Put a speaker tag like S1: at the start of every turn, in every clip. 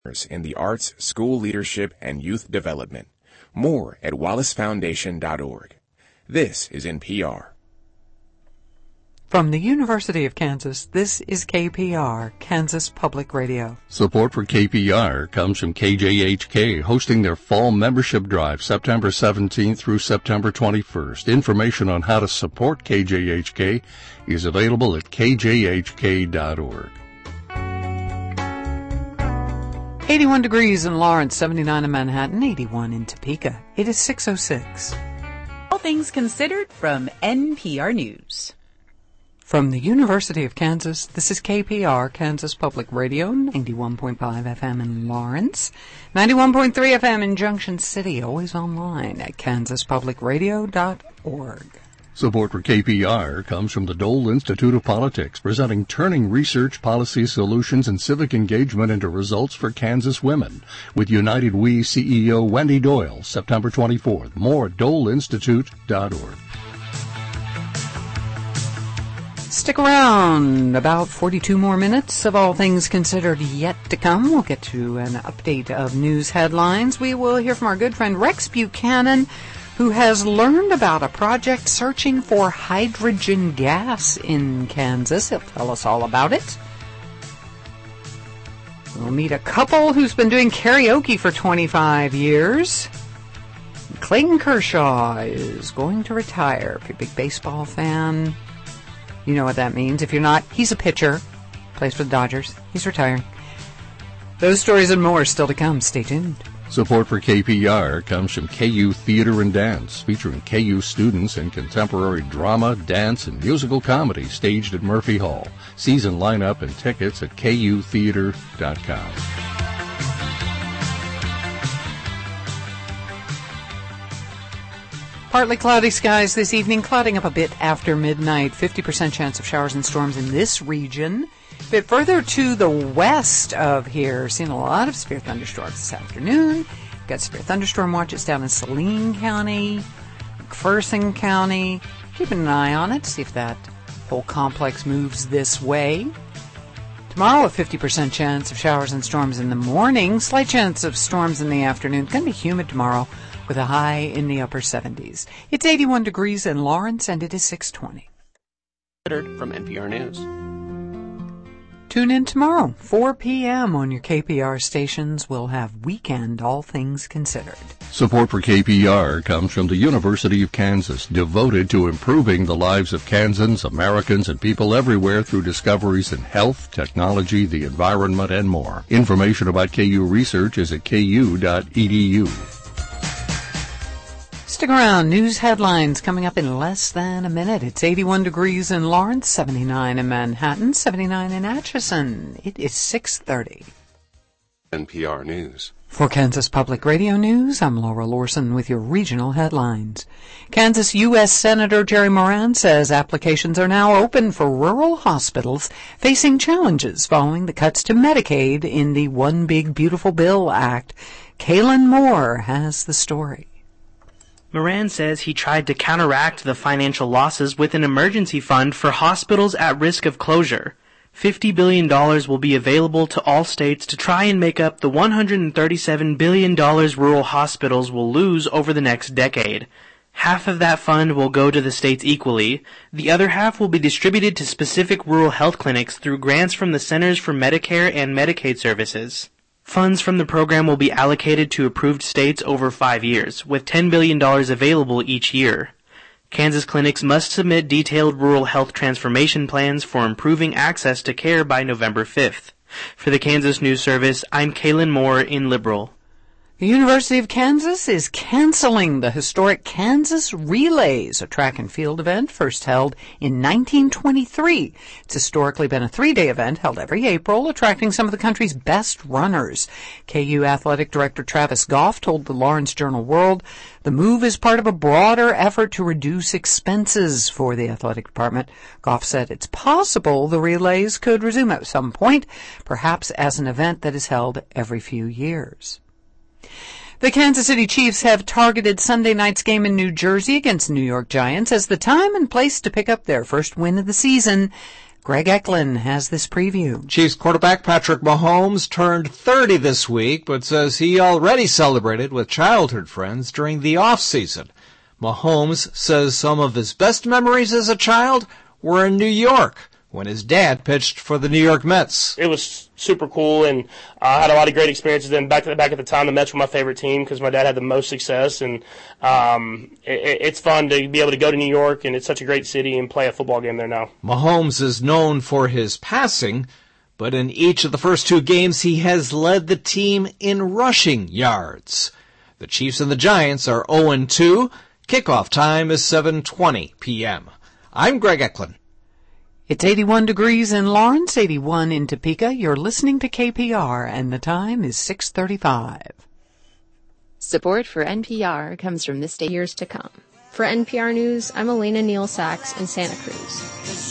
S1: in the arts, school leadership, and youth development. More at wallacefoundation.org. This is NPR.
S2: From the University of Kansas, this is KPR, Kansas Public Radio.
S3: Support for KPR comes from KJHK, hosting their fall membership drive September 17th through September 21st. Information on how to support KJHK is available at kjhk.org.
S2: 81 degrees in Lawrence, 79 in Manhattan, 81 in Topeka. It is 6:06.
S4: All things considered from NPR News.
S2: From the University of Kansas, this is KPR, Kansas Public Radio, 91.5 FM in Lawrence, 91.3 FM in Junction City, always online at kansaspublicradio.org.
S3: Support for KPR comes from the Dole Institute of Politics, presenting Turning Research, Policy Solutions, and Civic Engagement into Results for Kansas Women, with United We CEO Wendy Doyle, September 24th. More at doleinstitute.org.
S2: Stick around. About 42 more minutes of All Things Considered yet to come. We'll get to an update of news headlines. We will hear from our good friend Rex Buchanan, who has learned about a project searching for hydrogen gas in Kansas. He'll tell us all about it. We'll meet a couple who's been doing karaoke for 25 years. Clayton Kershaw is going to retire. If you're a big baseball fan, you know what that means. If you're not, he's a pitcher. Plays for the Dodgers. He's retiring. Those stories and more still to come. Stay tuned.
S3: Support for KPR comes from KU Theater and Dance, featuring KU students in contemporary drama, dance, and musical comedy staged at Murphy Hall. Season lineup and tickets at kutheater.com.
S2: Partly cloudy skies this evening, clouding up a bit after midnight. 50% chance of showers and storms in this region. A bit further to the west of here, seeing a lot of severe thunderstorms this afternoon. Got severe thunderstorm watches down in Saline County, McPherson County. Keeping an eye on it, see if that whole complex moves this way. Tomorrow, a 50% chance of showers and storms in the morning. Slight chance of storms in the afternoon. It's going to be humid tomorrow, with a high in the upper 70s. It's 81 degrees in Lawrence, and it is 6:20.
S5: From NPR News.
S2: Tune in tomorrow, 4 p.m. on your KPR stations. We'll have Weekend All Things Considered.
S3: Support for KPR comes from the University of Kansas, devoted to improving the lives of Kansans, Americans, and people everywhere through discoveries in health, technology, the environment, and more. Information about KU research is at ku.edu.
S2: Stick around. News headlines coming up in less than a minute. It's 81 degrees in Lawrence, 79 in Manhattan, 79 in Atchison. It is 6:30.
S5: NPR News.
S2: For Kansas Public Radio News, I'm Laura Lorson with your regional headlines. Kansas U.S. Senator Jerry Moran says applications are now open for rural hospitals facing challenges following the cuts to Medicaid in the One Big Beautiful Bill Act. Kaylin Moore has the story.
S6: Moran says he tried to counteract the financial losses with an emergency fund for hospitals at risk of closure. $50 billion will be available to all states to try and make up the $137 billion rural hospitals will lose over the next decade. Half of that fund will go to the states equally. The other half will be distributed to specific rural health clinics through grants from the Centers for Medicare and Medicaid Services. Funds from the program will be allocated to approved states over 5 years, with $10 billion available each year. Kansas clinics must submit detailed rural health transformation plans for improving access to care by November 5th. For the Kansas News Service, I'm Kaylin Moore in Liberal.
S2: The University of Kansas is canceling the historic Kansas Relays, a track and field event first held in 1923. It's historically been a 3-day event held every April, attracting some of the country's best runners. KU Athletic Director Travis Goff told the Lawrence Journal-World the move is part of a broader effort to reduce expenses for the athletic department. Goff said it's possible the relays could resume at some point, perhaps as an event that is held every few years. The Kansas City Chiefs have targeted Sunday night's game in New Jersey against New York Giants as the time and place to pick up their first win of the season. Greg Eklund has this preview.
S7: Chiefs quarterback Patrick Mahomes turned 30 this week, but says he already celebrated with childhood friends during the off-season. Mahomes says some of his best memories as a child were in New York when his dad pitched for the New York Mets.
S8: It was super cool, and I had a lot of great experiences. Then back at the time, the Mets were my favorite team because my dad had the most success, and it's fun to be able to go to New York, and it's such a great city, and play a football game there now.
S7: Mahomes is known for his passing, but in each of the first 2 games, he has led the team in rushing yards. The Chiefs and the Giants are 0-2. Kickoff time is 7:20 p.m. I'm Greg Eklund.
S2: It's 81 degrees in Lawrence, 81 in Topeka. You're listening to KPR, and the time is 6:35.
S9: Support for NPR comes from this day years to come.
S10: For NPR News, I'm Elena Neal Sachs in Santa Cruz.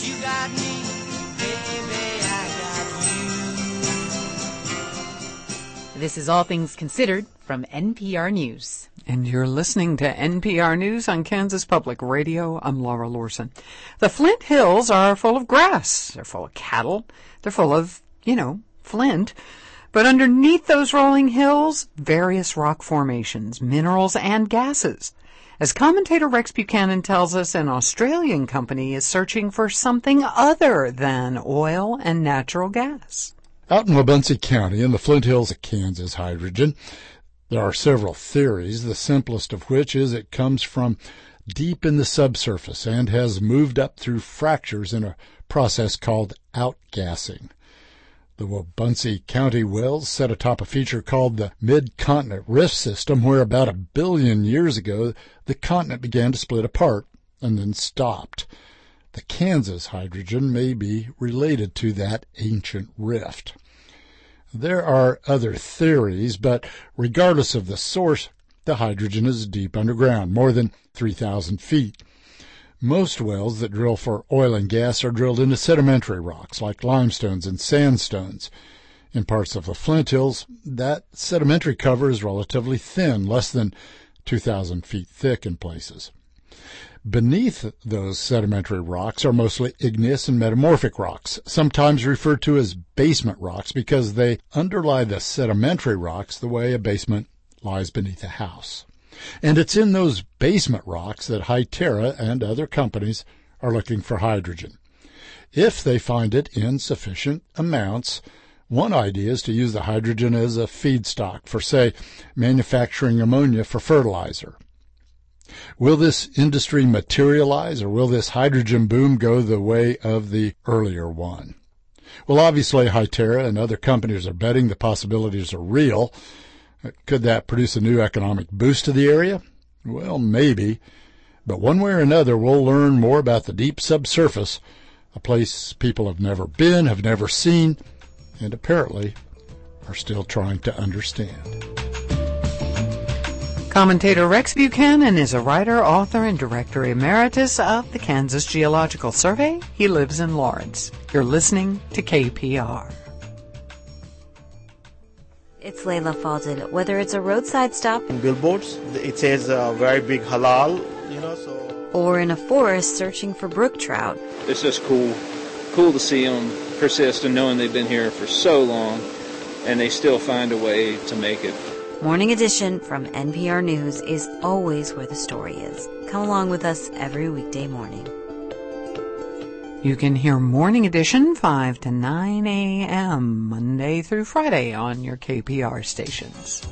S4: This is All Things Considered from NPR News.
S2: And you're listening to NPR News on Kansas Public Radio. I'm Laura Lorson. The Flint Hills are full of grass. They're full of cattle. They're full of, Flint. But underneath those rolling hills, various rock formations, minerals, and gases. As commentator Rex Buchanan tells us, an Australian company is searching for something other than oil and natural gas.
S11: Out in Wabaunsee County, in the Flint Hills of Kansas, hydrogen, there are several theories, the simplest of which is it comes from deep in the subsurface and has moved up through fractures in a process called outgassing. The Wabaunsee County wells set atop a feature called the Mid-Continent Rift System, where about 1 billion years ago the continent began to split apart and then stopped. The Kansas hydrogen may be related to that ancient rift. There are other theories, but regardless of the source, the hydrogen is deep underground, more than 3,000 feet. Most wells that drill for oil and gas are drilled into sedimentary rocks like limestones and sandstones. In parts of the Flint Hills, that sedimentary cover is relatively thin, less than 2,000 feet thick in places. Beneath those sedimentary rocks are mostly igneous and metamorphic rocks, sometimes referred to as basement rocks because they underlie the sedimentary rocks the way a basement lies beneath a house. And it's in those basement rocks that Hytera and other companies are looking for hydrogen. If they find it in sufficient amounts, one idea is to use the hydrogen as a feedstock for, say, manufacturing ammonia for fertilizer. Will this industry materialize, or will this hydrogen boom go the way of the earlier one? Well, obviously, Hytera and other companies are betting the possibilities are real. Could that produce a new economic boost to the area? Well, maybe. But one way or another, we'll learn more about the deep subsurface, a place people have never been, have never seen, and apparently are still trying to understand.
S2: Commentator Rex Buchanan is a writer, author, and director emeritus of the Kansas Geological Survey. He lives in Lawrence. You're listening to KPR.
S12: It's Layla Falded. Whether it's a roadside stop,
S13: billboards, it says very big halal,
S12: or in a forest searching for brook trout.
S14: It's just cool to see them persist and knowing they've been here for so long and they still find a way to make it.
S12: Morning Edition from NPR News is always where the story is. Come along with us every weekday morning.
S2: You can hear Morning Edition 5 to 9 a.m. Monday through Friday on your KPR stations.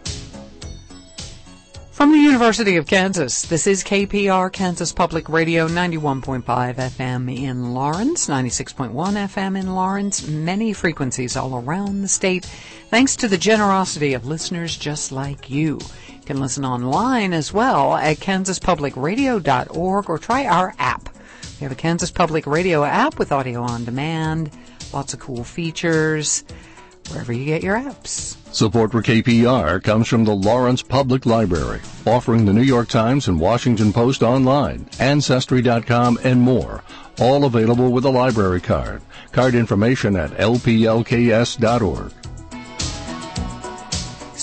S2: From the University of Kansas, this is KPR, Kansas Public Radio, 91.5 FM in Lawrence, 96.1 FM in Lawrence, many frequencies all around the state, thanks to the generosity of listeners just like you. You can listen online as well at kansaspublicradio.org or try our app. We have a Kansas Public Radio app with audio on demand, lots of cool features, wherever you get your apps.
S3: Support for KPR comes from the Lawrence Public Library, offering the New York Times and Washington Post online, Ancestry.com, and more, all available with a library card. Card information at lplks.org.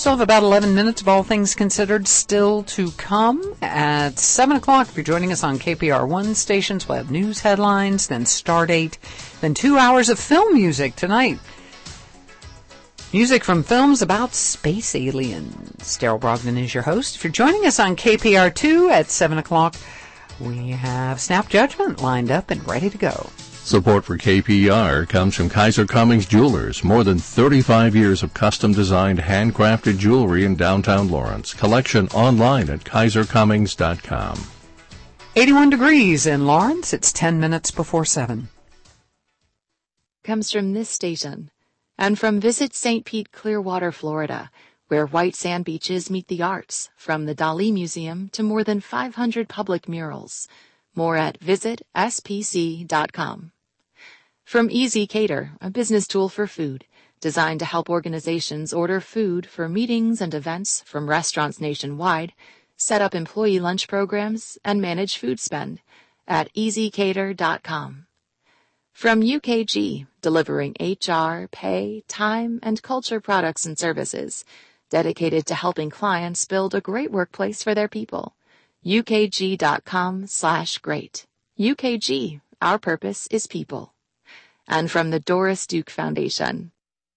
S2: Still have about 11 minutes of All Things Considered still to come. At 7 o'clock, if you're joining us on KPR1 stations, we'll have news headlines, then Stardate, then 2 hours of film music tonight. Music from films about space aliens. Daryl Brogdon is your host. If you're joining us on KPR2 at 7 o'clock, we have Snap Judgment lined up and ready to go.
S3: Support for KPR comes from Kaiser Cummings Jewelers. More than 35 years of custom-designed, handcrafted jewelry in downtown Lawrence. Collection online at kaisercummings.com.
S2: 81 degrees in Lawrence. It's 10 minutes before 7.
S9: Comes from this station and from Visit St. Pete, Clearwater, Florida, where white sand beaches meet the arts, from the Dali Museum to more than 500 public murals. More at visitspc.com. From Easy Cater, a business tool for food, designed to help organizations order food for meetings and events from restaurants nationwide, set up employee lunch programs, and manage food spend at easycater.com. From UKG, delivering HR, pay, time, and culture products and services, dedicated to helping clients build a great workplace for their people. UKG.com/great. UKG, our purpose is people. And from the Doris Duke Foundation.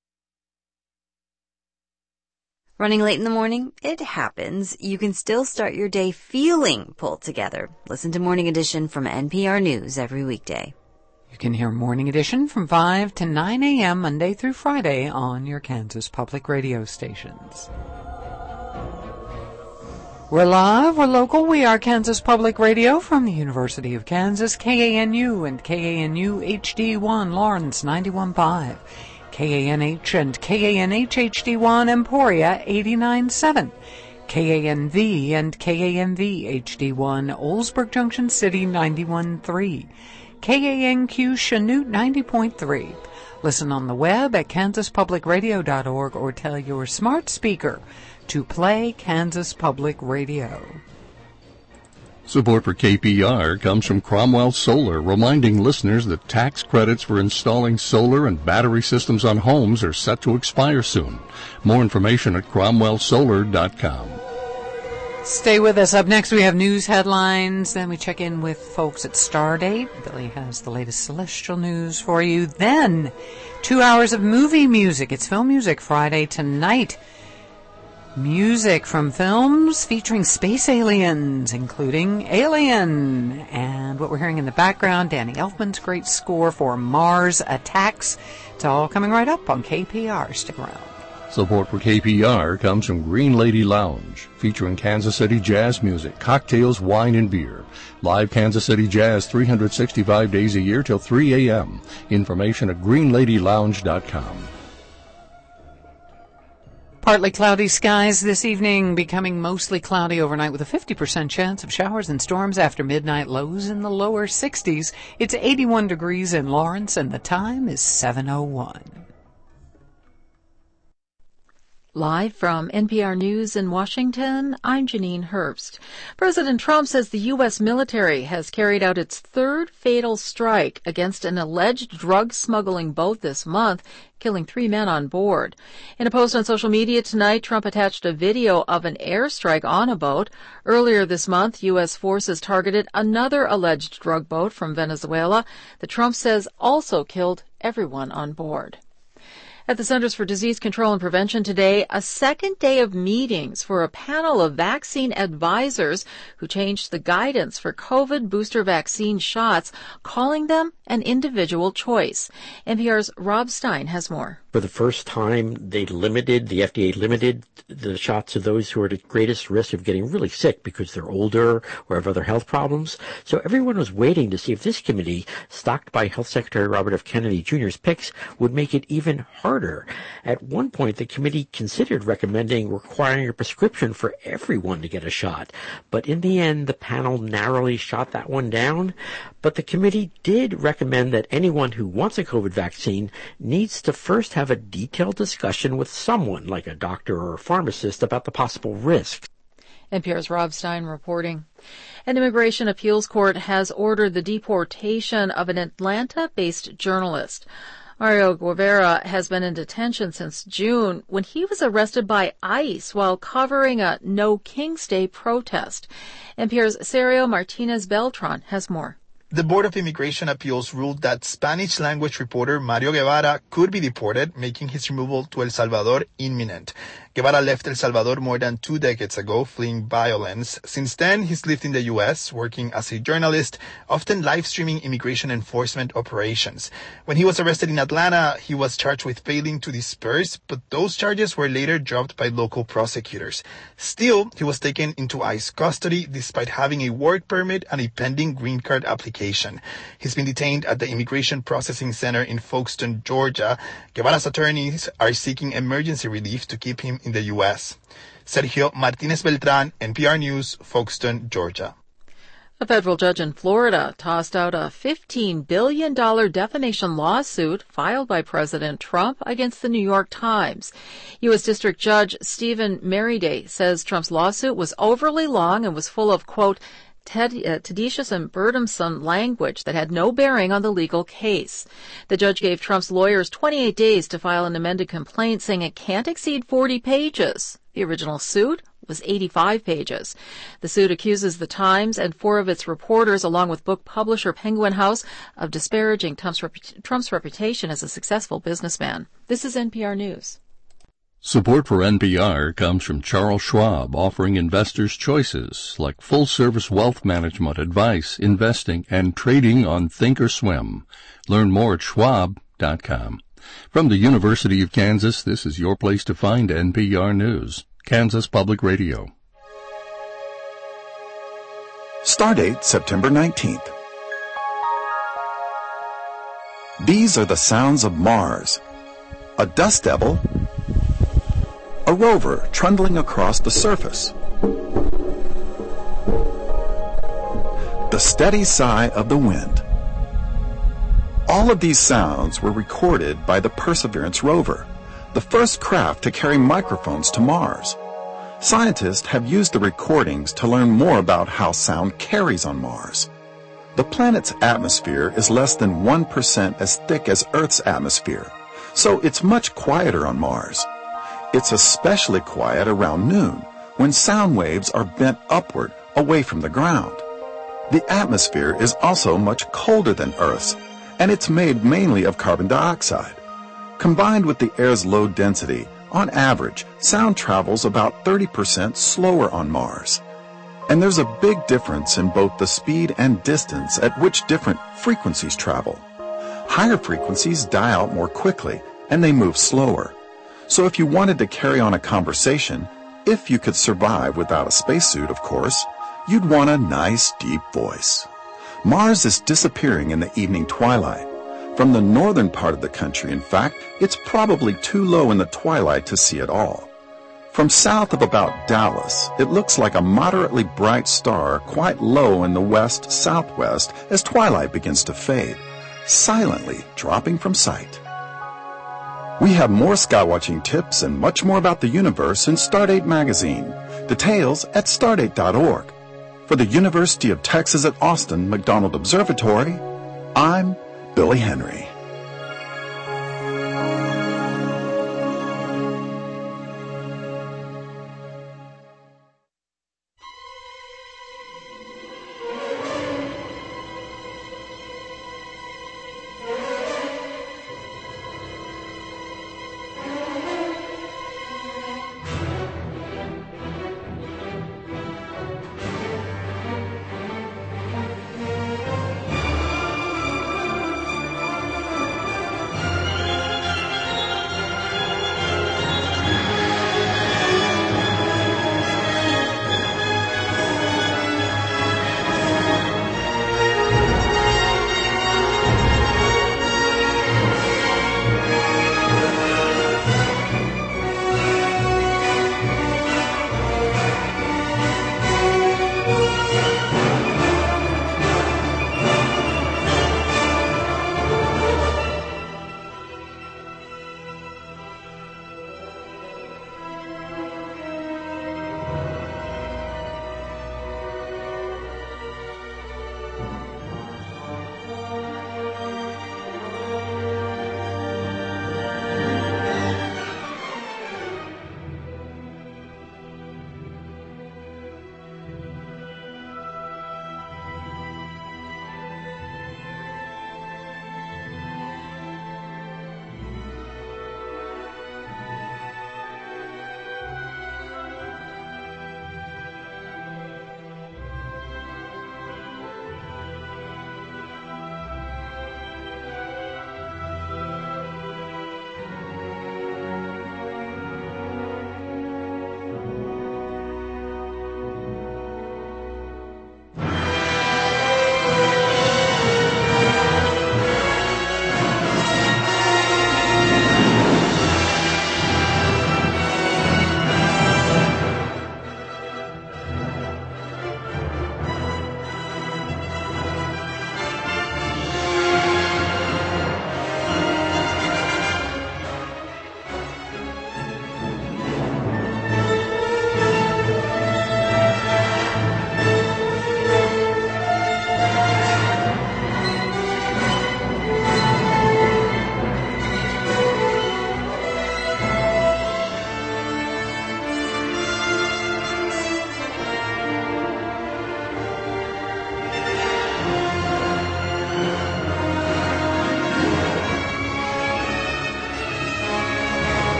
S12: Running late in the morning? It happens. You can still start your day feeling pulled together. Listen to Morning Edition from NPR News every weekday.
S2: You can hear Morning Edition from 5 to 9 a.m. Monday through Friday on your Kansas Public Radio stations. We're live, we're local, we are Kansas Public Radio from the University of Kansas, KANU and KANU HD1, Lawrence 91.5, KANH and KANH HD1, Emporia 89.7, KANV and KANV HD1, Oldsburg Junction City 91.3, KANQ Chanute 90.3. Listen on the web at kansaspublicradio.org or tell your smart speaker to play Kansas Public Radio.
S3: Support for KPR comes from Cromwell Solar, reminding listeners that tax credits for installing solar and battery systems on homes are set to expire soon. More information at cromwellsolar.com.
S2: Stay with us. Up next, we have news headlines. Then we check in with folks at Stardate. Billy has the latest celestial news for you. Then, 2 hours of movie music. It's Film Music Friday tonight. Music from films featuring space aliens, including Alien. And what we're hearing in the background, Danny Elfman's great score for Mars Attacks. It's all coming right up on KPR. Stick around.
S3: Support for KPR comes from Green Lady Lounge, featuring Kansas City jazz music, cocktails, wine, and beer. Live Kansas City jazz 365 days a year till 3 a.m. Information at greenladylounge.com.
S2: Partly cloudy skies this evening, becoming mostly cloudy overnight with a 50% chance of showers and storms after midnight, lows in the lower 60s. It's 81 degrees in Lawrence, and the time is 7:01.
S15: Live from NPR News in Washington, I'm Janine Herbst. President Trump says the U.S. military has carried out its third fatal strike against an alleged drug smuggling boat this month, killing 3 men on board. In a post on social media tonight, Trump attached a video of an airstrike on a boat. Earlier this month, U.S. forces targeted another alleged drug boat from Venezuela that Trump says also killed everyone on board. At the Centers for Disease Control and Prevention today, a second day of meetings for a panel of vaccine advisors who changed the guidance for COVID booster vaccine shots, calling them an individual choice. NPR's Rob Stein has more.
S16: For the first time, the FDA limited the shots to those who are at greatest risk of getting really sick because they're older or have other health problems. So everyone was waiting to see if this committee, stocked by Health Secretary Robert F. Kennedy Jr.'s picks, would make it even harder. At one point, the committee considered recommending requiring a prescription for everyone to get a shot. But in the end, the panel narrowly shot that one down. But the committee did recommend that anyone who wants a COVID vaccine needs to first have a detailed discussion with someone, like a doctor or a pharmacist, about the possible risks.
S15: NPR's Rob Stein reporting. An immigration appeals court has ordered the deportation of an Atlanta-based journalist. Mario Guevara has been in detention since June when he was arrested by ICE while covering a No King's Day protest. NPR's Sergio Martinez Beltran has more.
S17: The Board of Immigration Appeals ruled that Spanish-language reporter Mario Guevara could be deported, making his removal to El Salvador imminent. Guevara left El Salvador more than 2 decades ago, fleeing violence. Since then, he's lived in the U.S., working as a journalist, often live-streaming immigration enforcement operations. When he was arrested in Atlanta, he was charged with failing to disperse, but those charges were later dropped by local prosecutors. Still, he was taken into ICE custody despite having a work permit and a pending green card application. He's been detained at the Immigration Processing Center in Folkestone, Georgia. Guevara's attorneys are seeking emergency relief to keep him in the U.S. Sergio Martinez Beltran, NPR News, Folkestone, Georgia.
S15: A federal judge in Florida tossed out a $15 billion defamation lawsuit filed by President Trump against the New York Times. U.S. District Judge Stephen Merriday says Trump's lawsuit was overly long and was full of, quote, tedious and burdensome language that had no bearing on the legal case. The judge gave Trump's lawyers 28 days to file an amended complaint, saying it can't exceed 40 pages. The original suit was 85 pages. The suit accuses the Times and 4 of its reporters, along with book publisher Penguin House, of disparaging Trump's reputation as a successful businessman. This is NPR News.
S3: Support for NPR comes from Charles Schwab, offering investors choices like full-service wealth management advice, investing, and trading on Thinkorswim. Learn more at schwab.com. From the University of Kansas, this is your place to find NPR News, Kansas Public Radio.
S18: Stardate September 19th. These are the sounds of Mars. A dust devil, a rover trundling across the surface, the steady sigh of the wind. All of these sounds were recorded by the Perseverance rover, the first craft to carry microphones to Mars. Scientists have used the recordings to learn more about how sound carries on Mars. The planet's atmosphere is less than 1% as thick as Earth's atmosphere, so it's much quieter on Mars. It's especially quiet around noon, when sound waves are bent upward, away from the ground. The atmosphere is also much colder than Earth's, and it's made mainly of carbon dioxide. Combined with the air's low density, on average, sound travels about 30% slower on Mars. And there's a big difference in both the speed and distance at which different frequencies travel. Higher frequencies die out more quickly, and they move slower. So if you wanted to carry on a conversation, if you could survive without a spacesuit, of course, you'd want a nice, deep voice. Mars is disappearing in the evening twilight. From the northern part of the country, in fact, it's probably too low in the twilight to see it all. From south of about Dallas, it looks like a moderately bright star quite low in the west-southwest as twilight begins to fade, silently dropping from sight. We have more skywatching tips and much more about the universe in Stardate magazine. Details at stardate.org. For the University of Texas at Austin McDonald Observatory, I'm Billy Henry.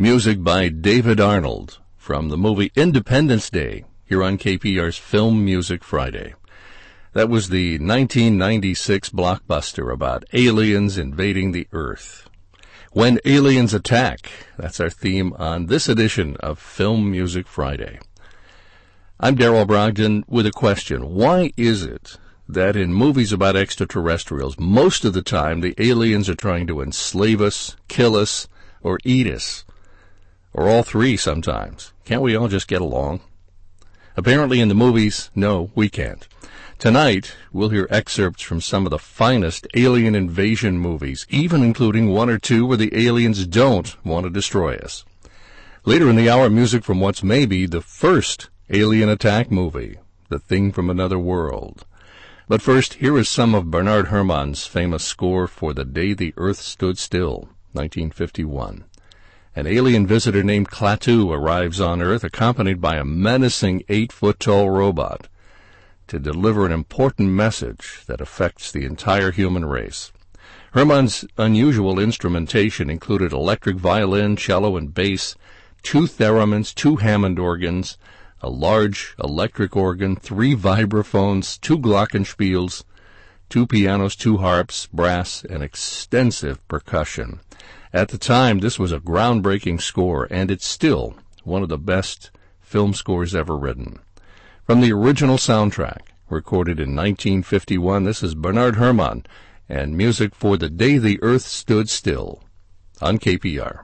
S3: Music by David Arnold from the movie Independence Day here on KPR's Film Music Friday. That was the 1996 blockbuster about aliens invading the Earth. When Aliens Attack, that's our theme on this edition of Film Music Friday. I'm Darrell Brogdon with a question. Why is it that in movies about extraterrestrials, most of the time the aliens are trying to enslave us, kill us, or eat us? Or all three sometimes. Can't we all just get along? Apparently in the movies, no, we can't. Tonight, we'll hear excerpts from some of the finest alien invasion movies, even including one or two where the aliens don't want to destroy us. Later in the hour, music from what's maybe the first alien attack movie, The Thing from Another World. But first, here is some of Bernard Herrmann's famous score for The Day the Earth Stood Still, 1951. An alien visitor named Klaatu arrives on Earth accompanied by a menacing 8-foot-tall robot to deliver an important message that affects the entire human race. Herrmann's unusual instrumentation included electric violin, cello, and bass, 2 theremins, 2 Hammond organs, a large electric organ, 3 vibraphones, 2 glockenspiels, 2 pianos, 2 harps, brass, and extensive percussion. At the time, this was a groundbreaking score, and it's still one of the best film scores ever written. From the original soundtrack, recorded in 1951, this is Bernard Herrmann and music for The Day the Earth Stood Still on KPR.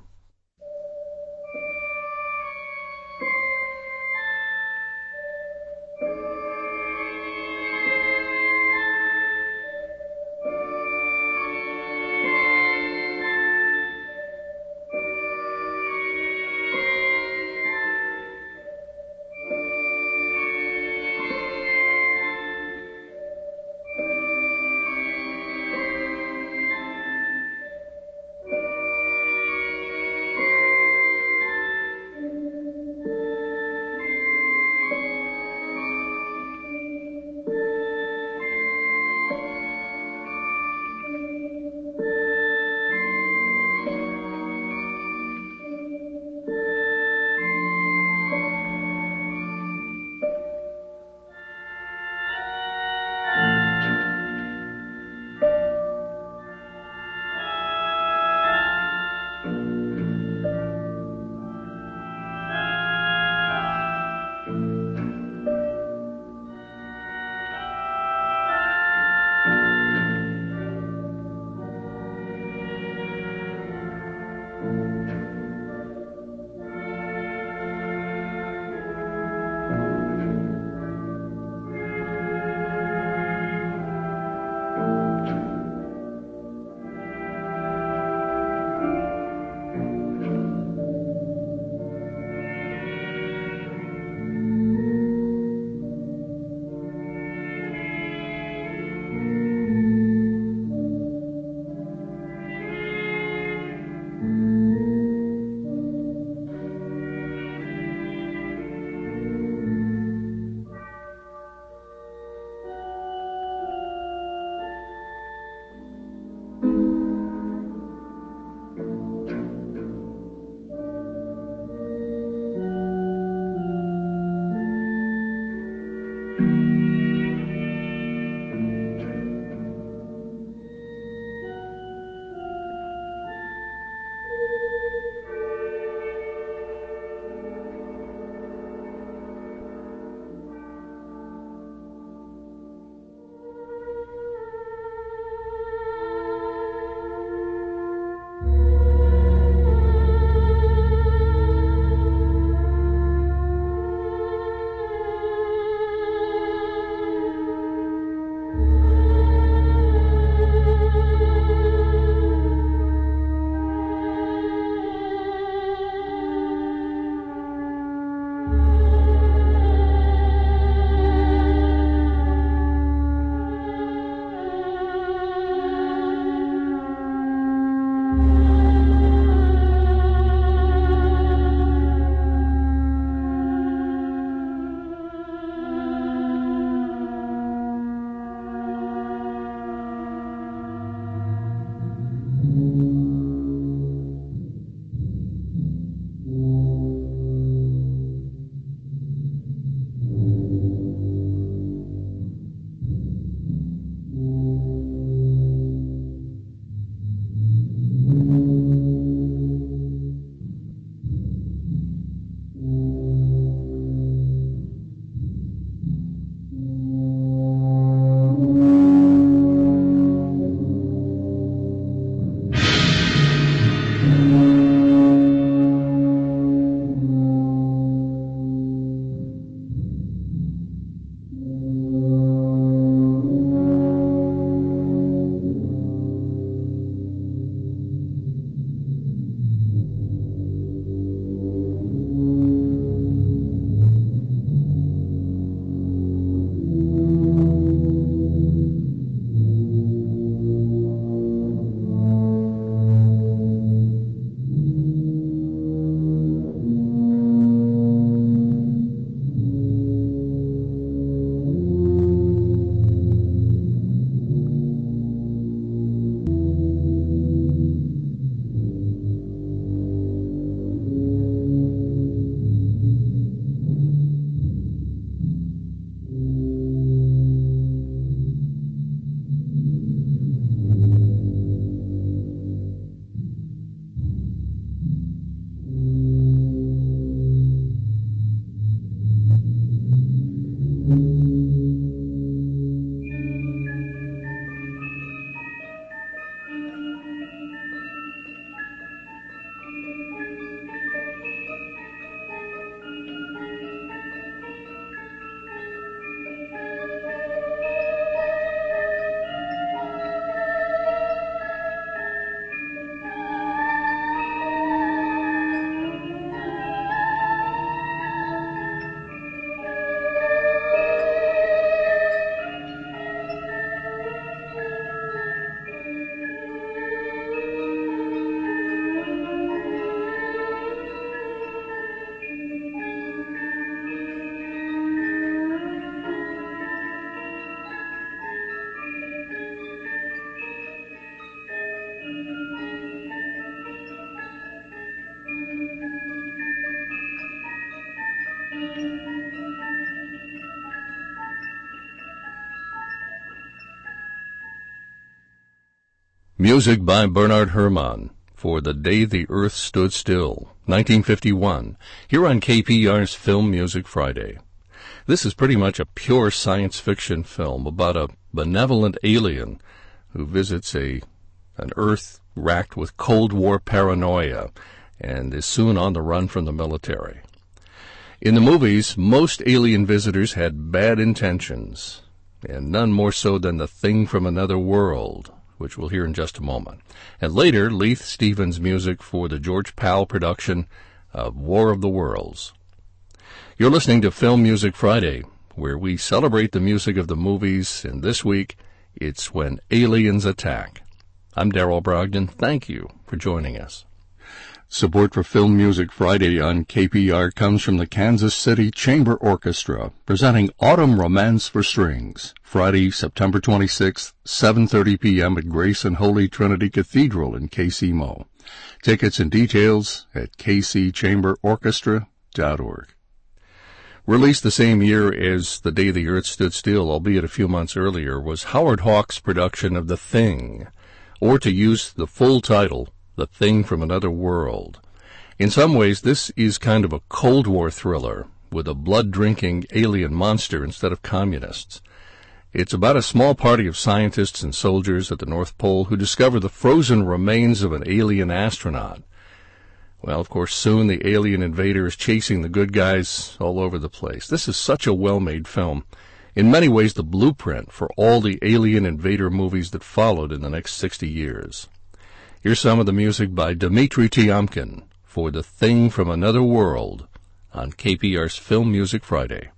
S3: Music by Bernard Herrmann for The Day the Earth Stood Still, 1951, here on KPR's Film Music Friday. This is pretty much a pure science fiction film about a benevolent alien who visits an Earth racked with Cold War paranoia and is soon on the run from the military. In the movies, most alien visitors had bad intentions, and none more so than the Thing from Another World, which we'll hear in just a moment. And later, Leith Stevens' music for the George Powell production of War of the Worlds. You're listening to Film Music Friday, where we celebrate the music of the movies, and this week, it's When Aliens Attack. I'm Darrell Brogdon. Thank you for joining us. Support for Film Music Friday on KPR comes from the Kansas City Chamber Orchestra, presenting Autumn Romance for Strings, Friday, September 26th, 7:30 p.m. at Grace and Holy Trinity Cathedral in KCMO. Tickets and details at kcchamberorchestra.org. Released the same year as The Day the Earth Stood Still, albeit a few months earlier, was Howard Hawks' production of The Thing, or to use the full title, The Thing from Another World. In some ways, this is kind of a Cold War thriller with a blood-drinking alien monster instead of communists. It's about a small party of scientists and soldiers at the North Pole who discover the frozen remains of an alien astronaut. Well, of course, soon the alien invader is chasing the good guys all over the place. This is such a well-made film. In many ways, the blueprint for all the alien invader movies that followed in the next 60 years. Here's some of the music by Dmitri Tiomkin for The Thing from Another World on KPR's Film Music Friday.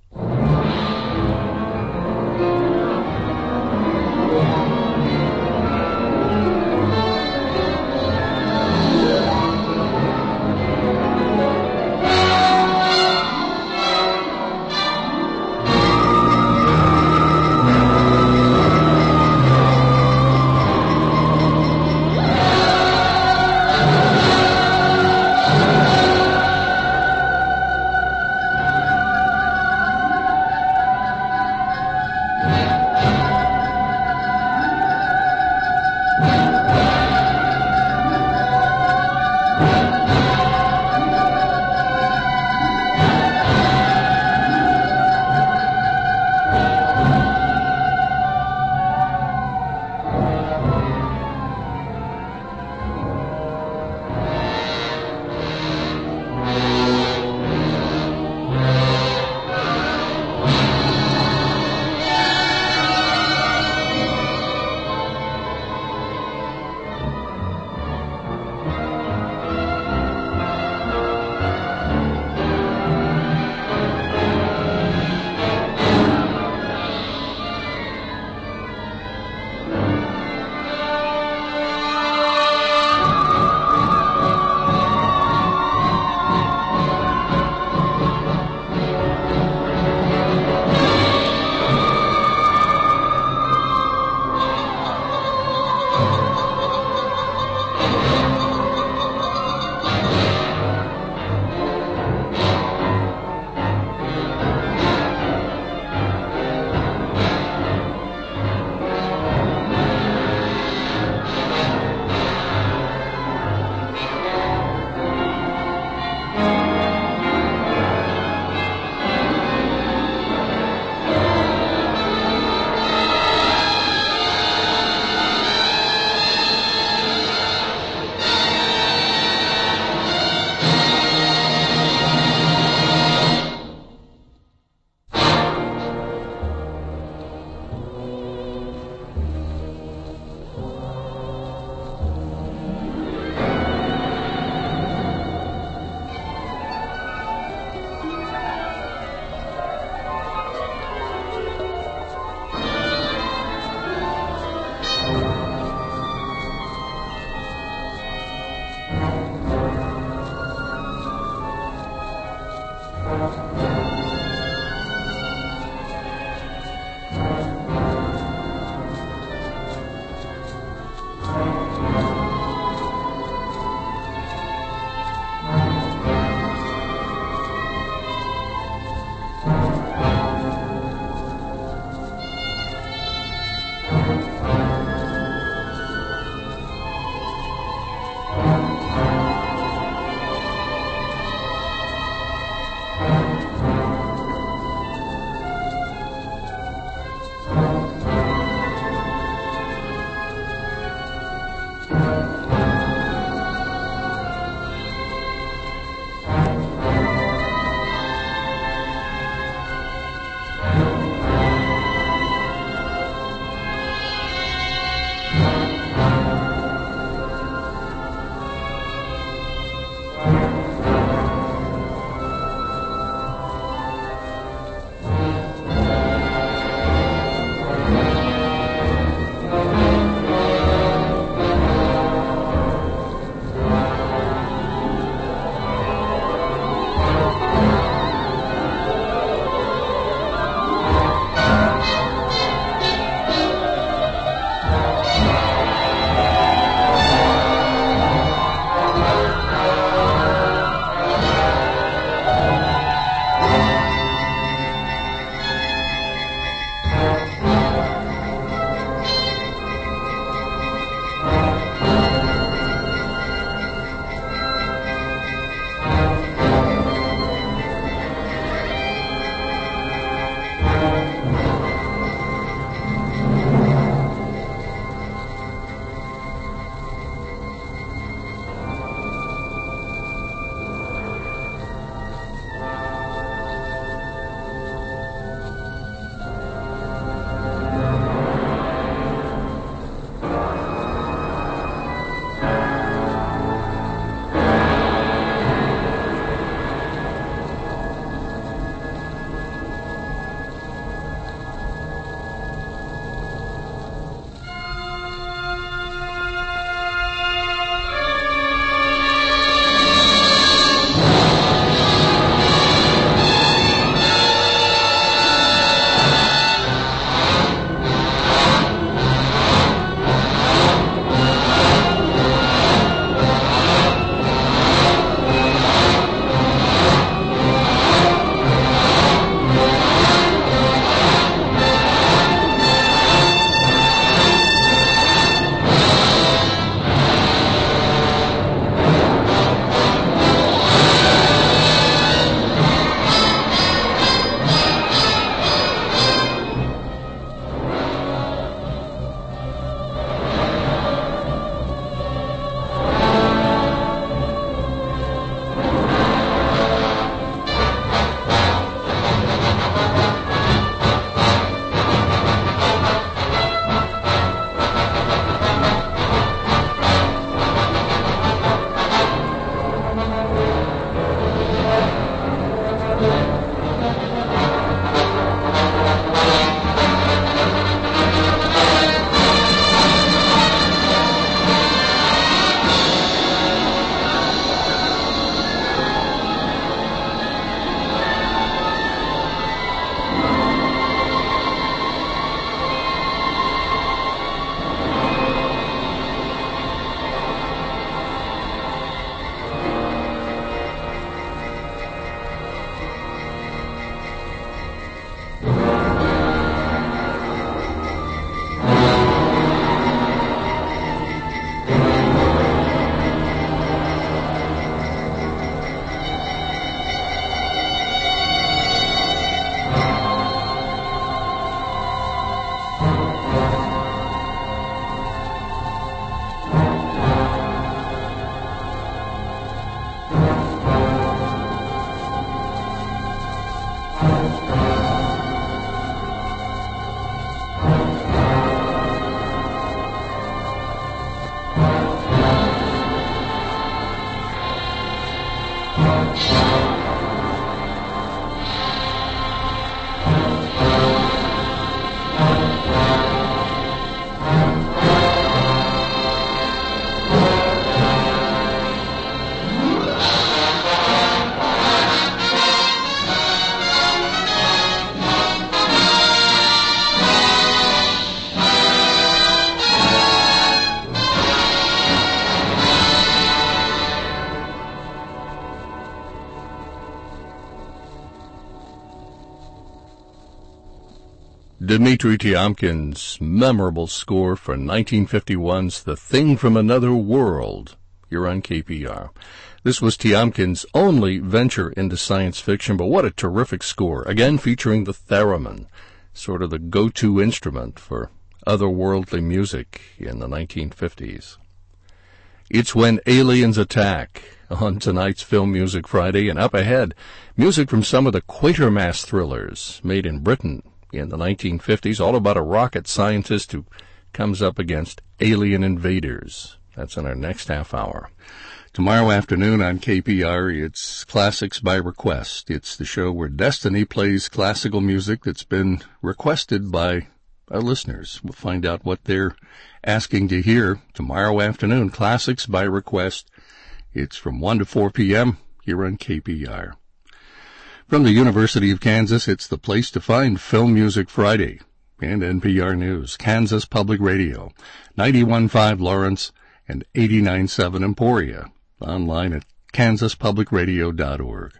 S3: Dmitri Tiomkin's memorable score for 1951's The Thing from Another World. You're on KPR. This was Tiomkin's only venture into science fiction, but what a terrific score. Again, featuring the theremin, sort of the go-to instrument for otherworldly music in the 1950s. It's When Aliens Attack on tonight's Film Music Friday, and up ahead, music from some of the Quatermass thrillers made in Britain in the 1950s, all about a rocket scientist who comes up against alien invaders. That's in our next half hour. Tomorrow afternoon on KPR, it's Classics by Request. It's the show where Destiny plays classical music that's been requested by our listeners. We'll find out what they're asking to hear tomorrow afternoon. Classics by Request. It's from 1 to 4 p.m. here on KPR. From the University of Kansas, it's the place to find Film Music Friday and NPR News, Kansas Public Radio, 91.5 Lawrence and 89.7 Emporia, online at kansaspublicradio.org.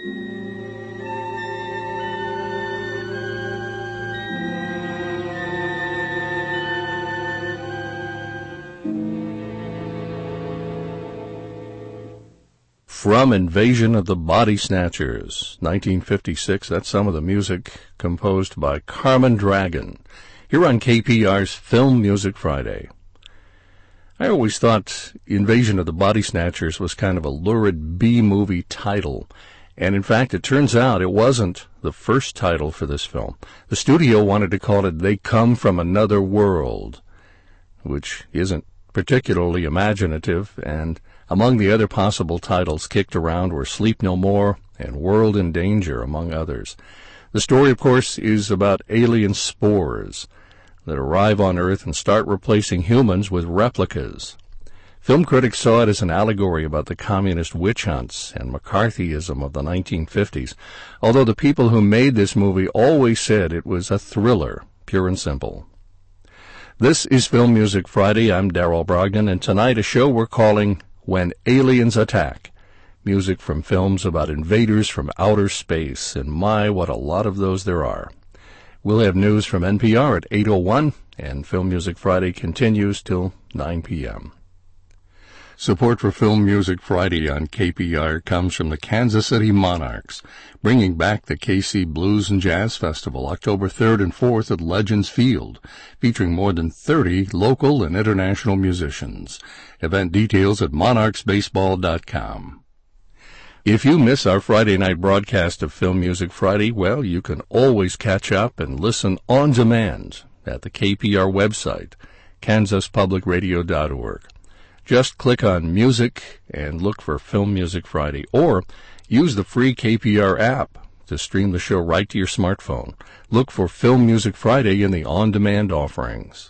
S3: From Invasion of the Body Snatchers, 1956, that's some of the music composed by Carmen Dragon, here on KPR's Film Music Friday. I always thought Invasion of the Body Snatchers was kind of a lurid B-movie title, and in fact it turns out it wasn't the first title for this film. The studio wanted to call it They Come From Another World, which isn't particularly imaginative, and among the other possible titles kicked around were Sleep No More and World in Danger, among others. The story, of course, is about alien spores that arrive on Earth and start replacing humans with replicas. Film critics saw it as an allegory about the communist witch hunts and McCarthyism of the 1950s, although the people who made this movie always said it was a thriller, pure and simple. This is Film Music Friday. I'm Darrell Brogdon, and tonight a show we're calling When Aliens Attack, music from films about invaders from outer space, and my, what a lot of those there are. We'll have news from NPR at 8:01, and Film Music Friday continues till 9 p.m. Support for Film Music Friday on KPR comes from the Kansas City Monarchs, bringing back the KC Blues and Jazz Festival October 3rd and 4th at Legends Field, featuring more than 30 local and international musicians. Event details at monarchsbaseball.com. If you miss our Friday night broadcast of Film Music Friday, well, you can always catch up and listen on demand at the KPR website, kansaspublicradio.org. Just click on Music and look for Film Music Friday, or use the free KPR app to stream the show right to your smartphone. Look for Film Music Friday in the on-demand offerings.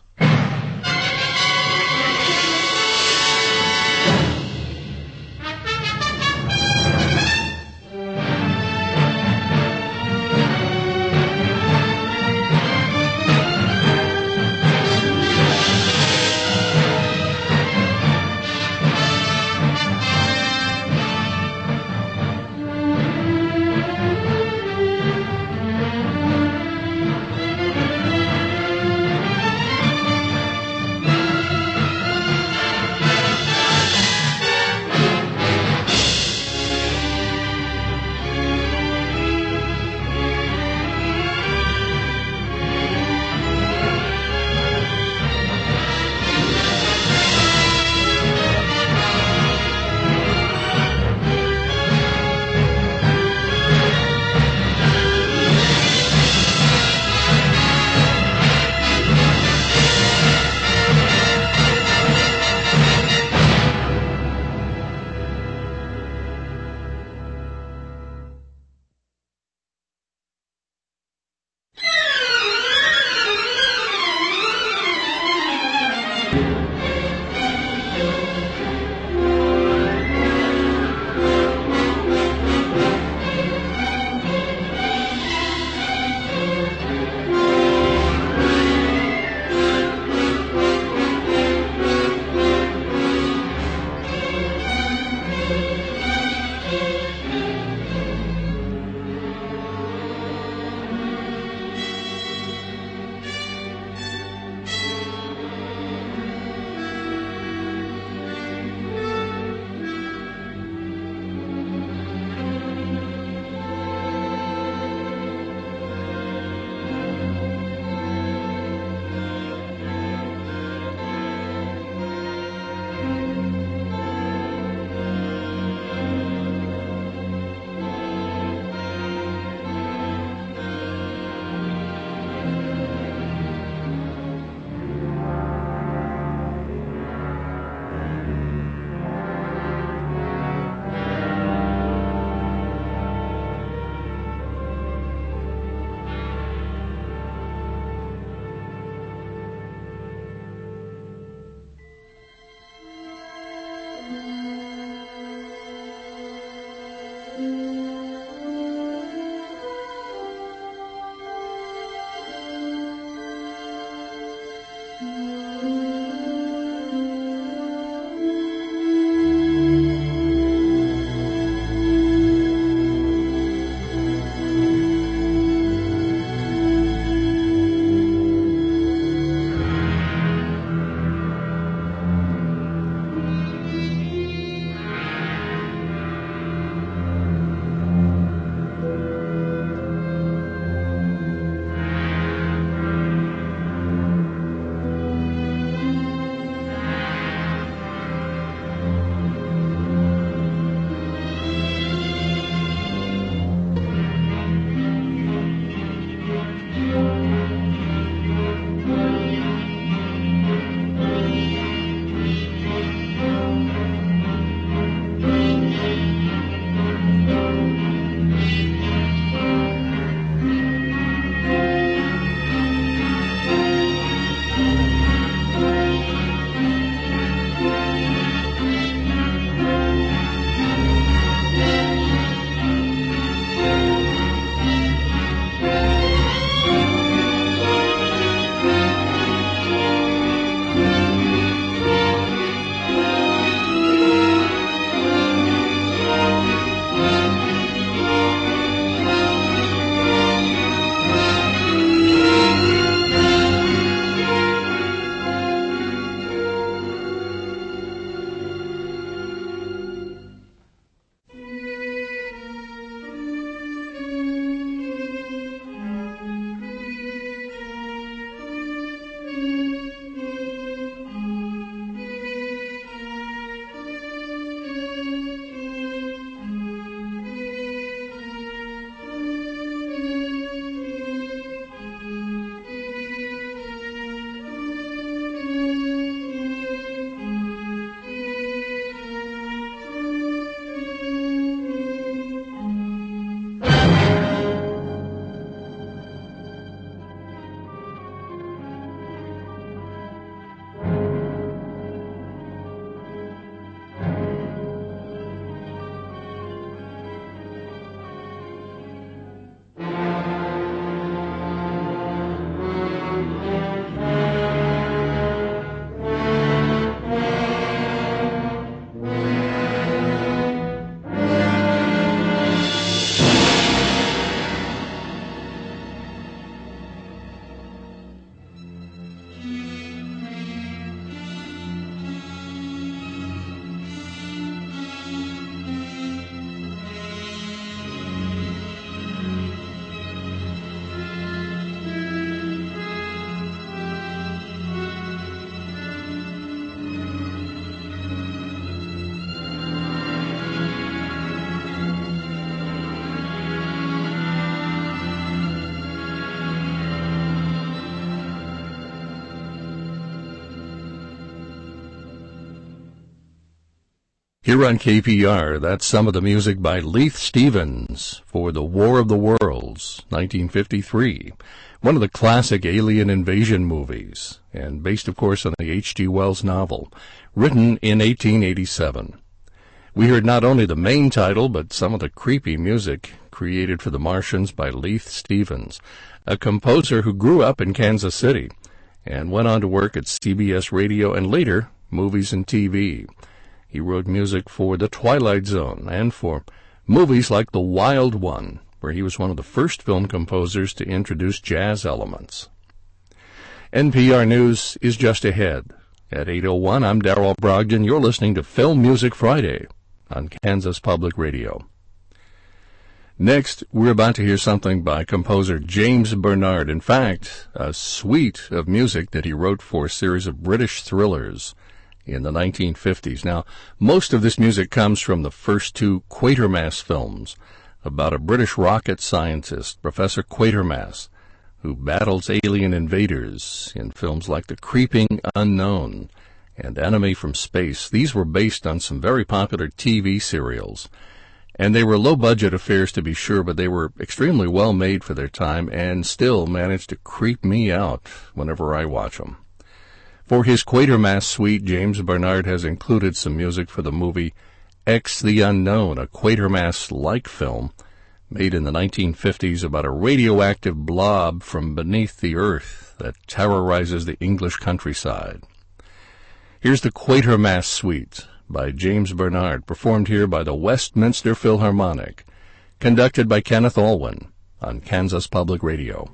S3: Here on KPR, that's some of the music by Leith Stevens for The War of the Worlds, 1953, one of the classic alien invasion movies, and based, of course, on the H.G. Wells novel, written in 1887. We heard not only the main title, but some of the creepy music created for The Martians by Leith Stevens, a composer who grew up in Kansas City and went on to work at CBS Radio and later movies and TV. He wrote music for The Twilight Zone and for movies like The Wild One, where he was one of the first film composers to introduce jazz elements. NPR News is just ahead. At 8:01, I'm Darrell Brogdon. You're listening to Film Music Friday on Kansas Public Radio. Next, we're about to hear something by composer James Bernard. In fact, a suite of music that he wrote for a series of British thrillers in the 1950s. Now, most of this music comes from the first two Quatermass films about a British rocket scientist, Professor Quatermass, who battles alien invaders in films like The Creeping Unknown and Enemy from Space. These were based on some very popular TV serials, and they were low-budget affairs to be sure, but they were extremely well made for their time and still managed to creep me out whenever I watch them. For his Quatermass suite, James Bernard has included some music for the movie X the Unknown, a Quatermass-like film made in the 1950s about a radioactive blob from beneath the earth that terrorizes the English countryside. Here's the Quatermass suite by James Bernard, performed here by the Westminster Philharmonic, conducted by Kenneth Alwyn on Kansas Public Radio.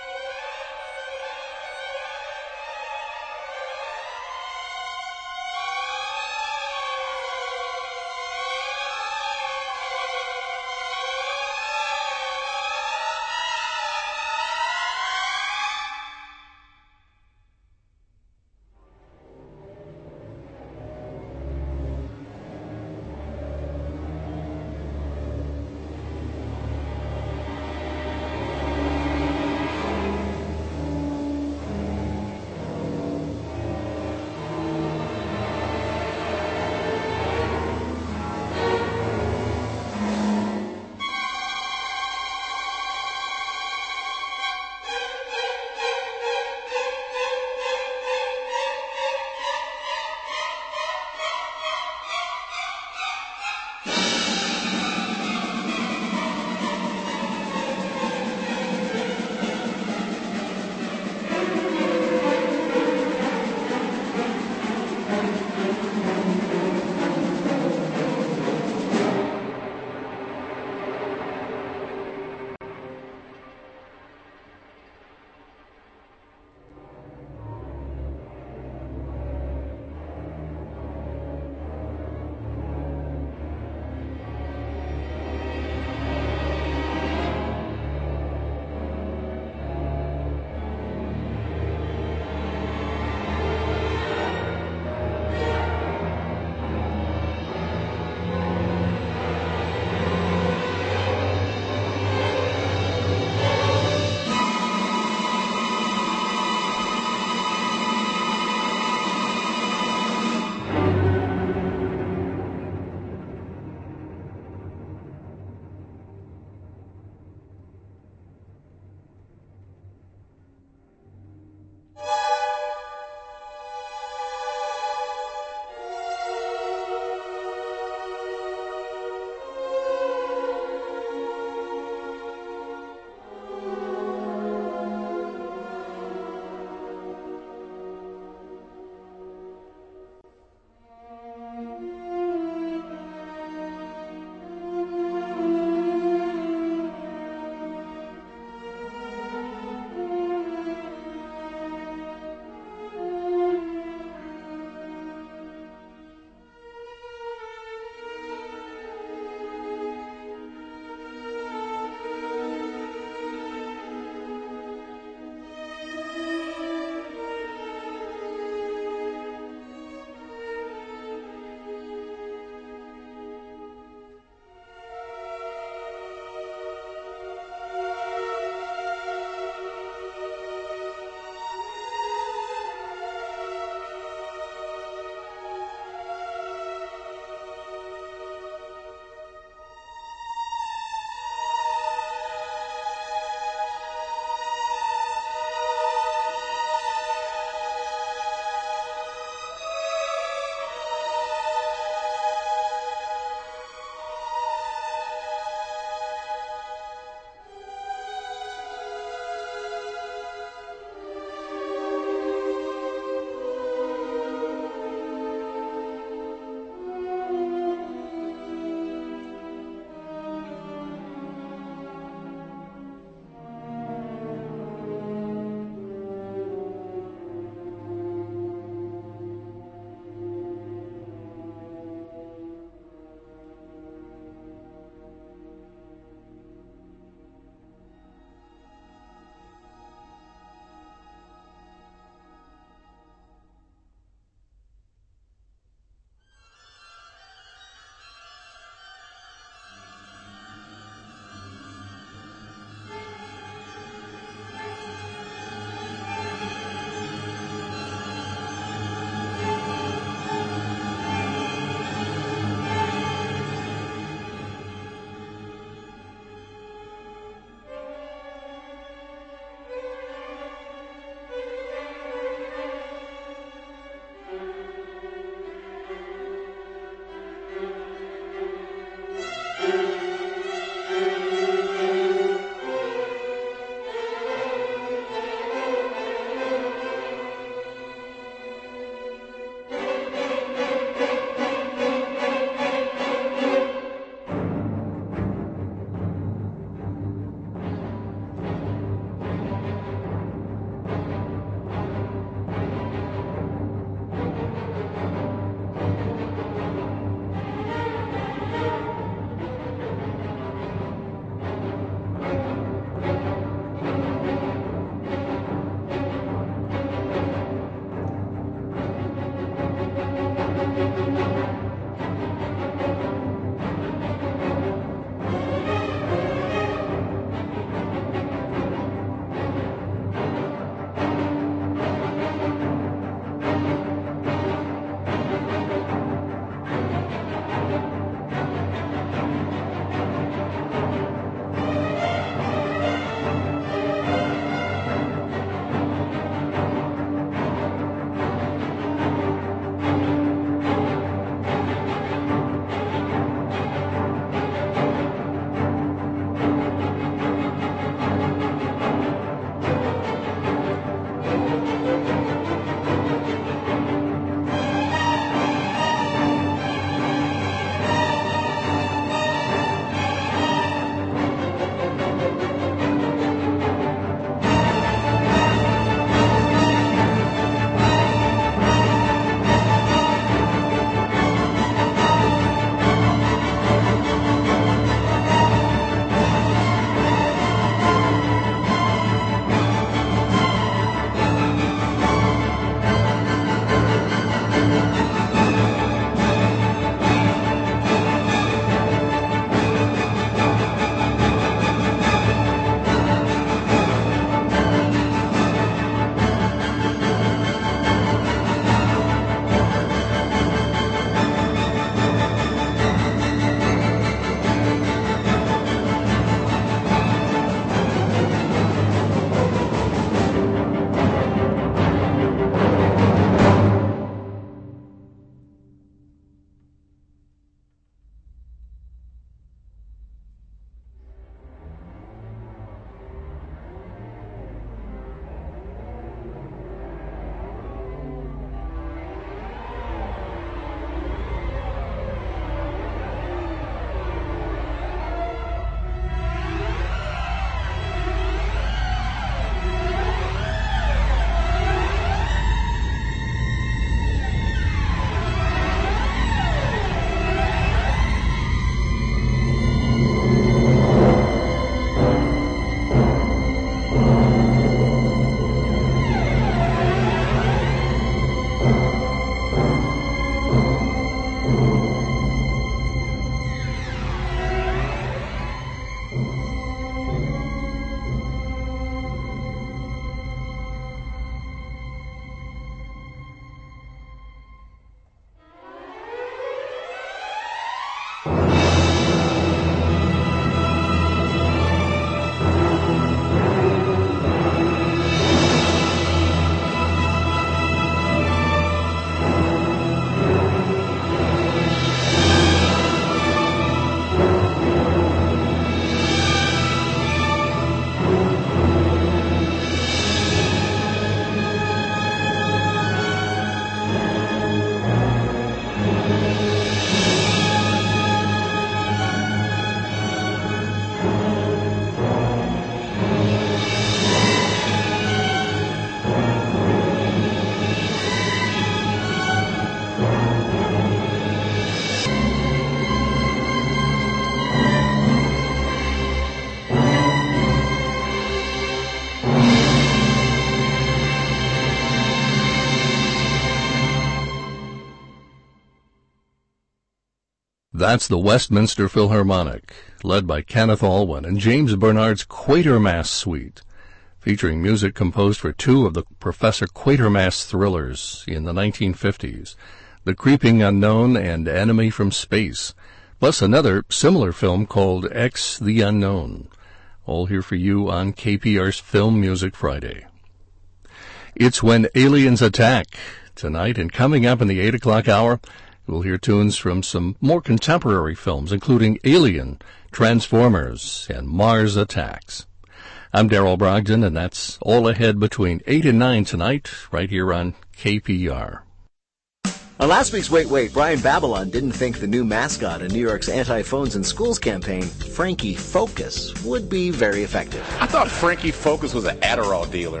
S3: That's the Westminster Philharmonic, led by Kenneth Alwyn and James Bernard's Quatermass Suite, featuring music composed for two of the Professor Quatermass thrillers in the 1950s, The Creeping Unknown and Enemy from Space, plus another similar film called X the Unknown. All here for you on KPR's Film Music Friday. It's When Aliens Attack tonight, and coming up in the 8 o'clock hour, we'll hear tunes from some more contemporary films, including Alien, Transformers, and Mars Attacks. I'm Darrell Brogdon, and that's all ahead between 8 and 9 tonight, right here on KPR.
S19: On last week's Wait, Brian Babylon didn't think the new mascot in New York's Anti-Phones in Schools campaign, Frankie Focus, would be very effective.
S20: I thought Frankie Focus was an Adderall dealer.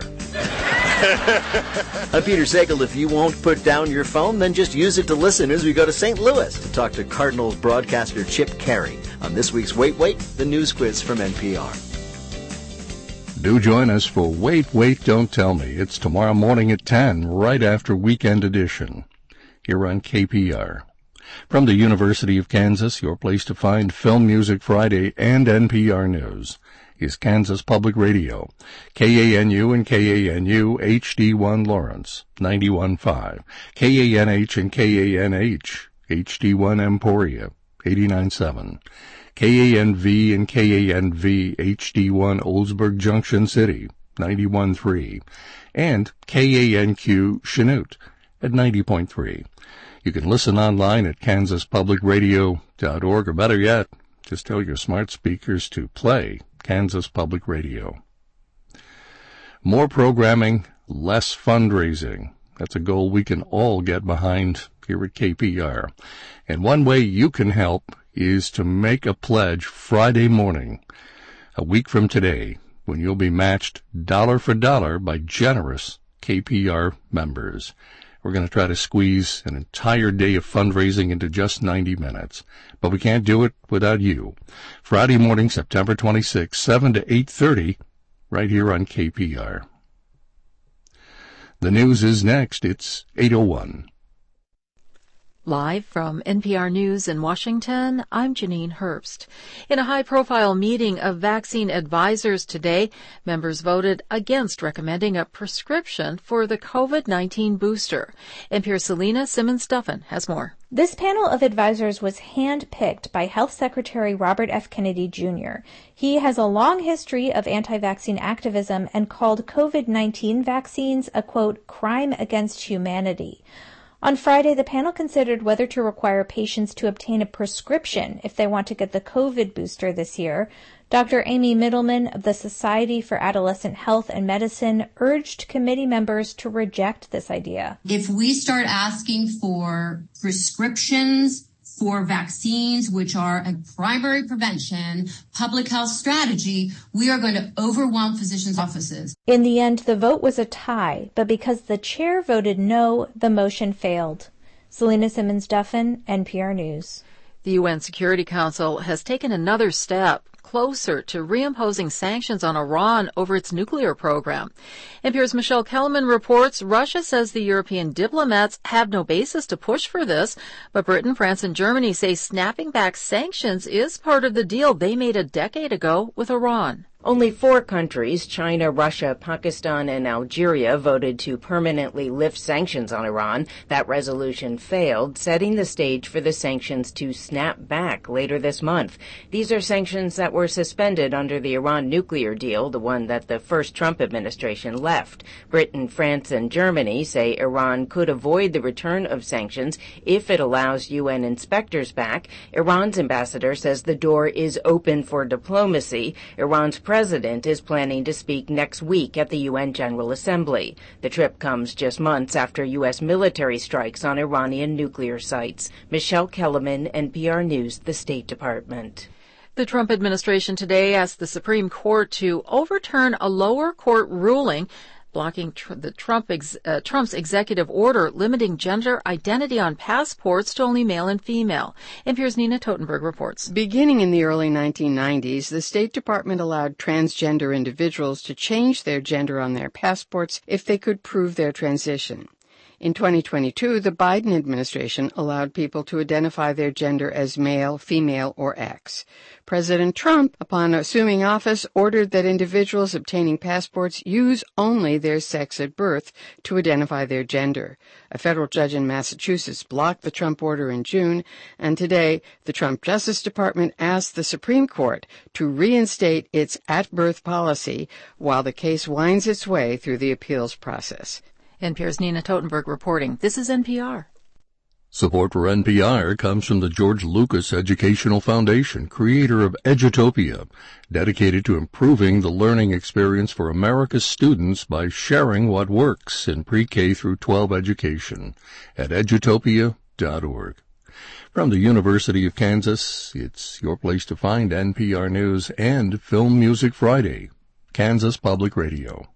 S19: I'm Peter Sagal. If you won't put down your phone, then just use it to listen as we go to St. Louis to talk to Cardinals broadcaster Chip Carey on this week's Wait, the news quiz from NPR.
S3: Do join us for Wait, Don't Tell Me. It's tomorrow morning at 10, right after Weekend Edition, here on KPR. From the University of Kansas, your place to find Film Music Friday and NPR News is Kansas Public Radio, KANU and KANU HD1 Lawrence, 91.5, KANH and KANH, HD1 Emporia, 89.7, KANV and KANV HD1 Oldsburg Junction City, 91.3, and KANQ Chanute at 90.3. You can listen online at kansaspublicradio.org, or better yet, just tell your smart speakers to play Kansas Public Radio. More programming, less fundraising. That's a goal we can all get behind here at KPR. And one way you can help is to make a pledge Friday morning, a week from today, when you'll be matched dollar for dollar by generous KPR members. We're going to try to squeeze an entire day of fundraising into just 90 minutes. But we can't do it without you. Friday morning, September 26, 7 to 8:30, right here on KPR. The news is next. It's 8:01.
S15: Live from NPR News in Washington, I'm Janine Herbst. In a high-profile meeting of vaccine advisors today, members voted against recommending a prescription for the COVID-19 booster. NPR's Selena Simmons-Duffin has more.
S21: This panel of advisors was hand-picked by Health Secretary Robert F. Kennedy, Jr. He has a long history of anti-vaccine activism and called COVID-19 vaccines a, quote, crime against humanity. On Friday, the panel considered whether to require patients to obtain a prescription if they want to get the COVID booster this year. Dr. Amy Middleman of the Society for Adolescent Health and Medicine urged committee members to reject this idea.
S22: If we start asking for prescriptions for vaccines, which are a primary prevention public health strategy, we are going to overwhelm physicians' offices.
S21: In the end, the vote was a tie, but because the chair voted no, the motion failed. Selena Simmons-Duffin, NPR News.
S15: The UN Security Council has taken another step closer to reimposing sanctions on Iran over its nuclear program. NPR's Michelle Kellerman reports Russia says the European diplomats have no basis to push for this, but Britain, France, and Germany say snapping back sanctions is part of the deal they made a decade ago with Iran.
S23: Only 4 countries, China, Russia, Pakistan, and Algeria, voted to permanently lift sanctions on Iran. That resolution failed, setting the stage for the sanctions to snap back later this month. These are sanctions that were suspended under the Iran nuclear deal, the one that the first Trump administration left. Britain, France, and Germany say Iran could avoid the return of sanctions if it allows UN inspectors back. Iran's ambassador says the door is open for diplomacy. Iran's president is planning to speak next week at the UN General Assembly. The trip comes just months after U.S. military strikes on Iranian nuclear sites. Michelle Kellerman, NPR News, the State Department.
S15: The Trump administration today asked the Supreme Court to overturn a lower court ruling blocking Trump's executive order limiting gender identity on passports to only male and female. NPR's Nina Totenberg reports.
S24: Beginning in the early 1990s, the State Department allowed transgender individuals to change their gender on their passports if they could prove their transition. In 2022, the Biden administration allowed people to identify their gender as male, female, or X. President Trump, upon assuming office, ordered that individuals obtaining passports use only their sex at birth to identify their gender. A federal judge in Massachusetts blocked the Trump order in June, and today the Trump Justice Department asked the Supreme Court to reinstate its at-birth policy while the case winds its way through the appeals process.
S15: NPR's Nina Totenberg reporting. This is NPR.
S3: Support for NPR comes from the George Lucas Educational Foundation, creator of Edutopia, dedicated to improving the learning experience for America's students by sharing what works in pre-K through 12 education at edutopia.org. From the University of Kansas, it's your place to find NPR News and Film Music Friday, Kansas Public Radio.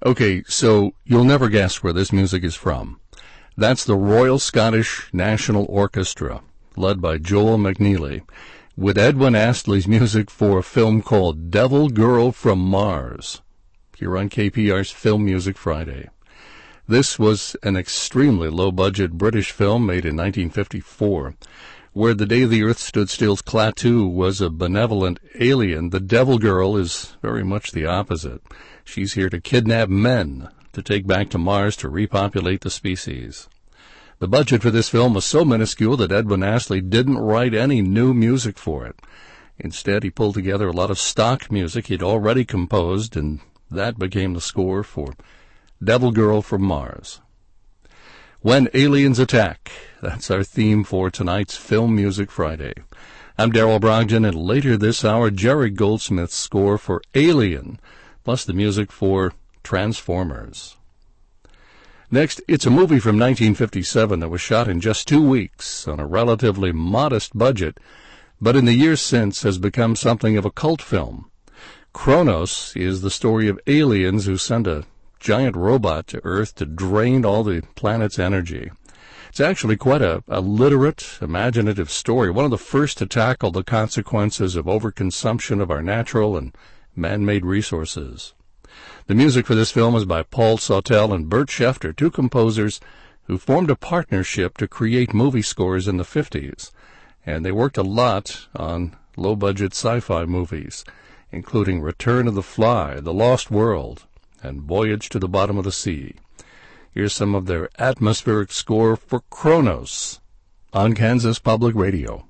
S3: Okay, so you'll never guess where this music is from. That's the Royal Scottish National Orchestra, led by Joel McNeely, with Edwin Astley's music for a film called Devil Girl from Mars, here on KPR's Film Music Friday. This was an extremely low-budget British film made in 1954, where the day the Earth stood still's Klaatu was a benevolent alien. The Devil Girl is very much the opposite. She's here to kidnap men to take back to Mars to repopulate the species. The budget for this film was so minuscule that Edwin Astley didn't write any new music for it. Instead, he pulled together a lot of stock music he'd already composed, and that became the score for Devil Girl from Mars. When Aliens Attack, that's our theme for tonight's Film Music Friday. I'm Darrell Brogdon, and later this hour, Jerry Goldsmith's score for Alien, plus the music for Transformers. Next, it's a movie from 1957 that was shot in just 2 weeks on a relatively modest budget, but in the years since has become something of a cult film. Kronos is the story of aliens who send a giant robot to Earth to drain all the planet's energy. It's actually quite a literate, imaginative story, one of the first to tackle the consequences of overconsumption of our natural and man-made resources. The music for this film is by Paul Sawtelle and Bert Schefter, two composers who formed a partnership to create movie scores in the 50s, and they worked a lot on low-budget sci-fi movies, including Return of the Fly, The Lost World, and Voyage to the Bottom of the Sea. Here's some of their atmospheric score for Kronos on Kansas Public Radio.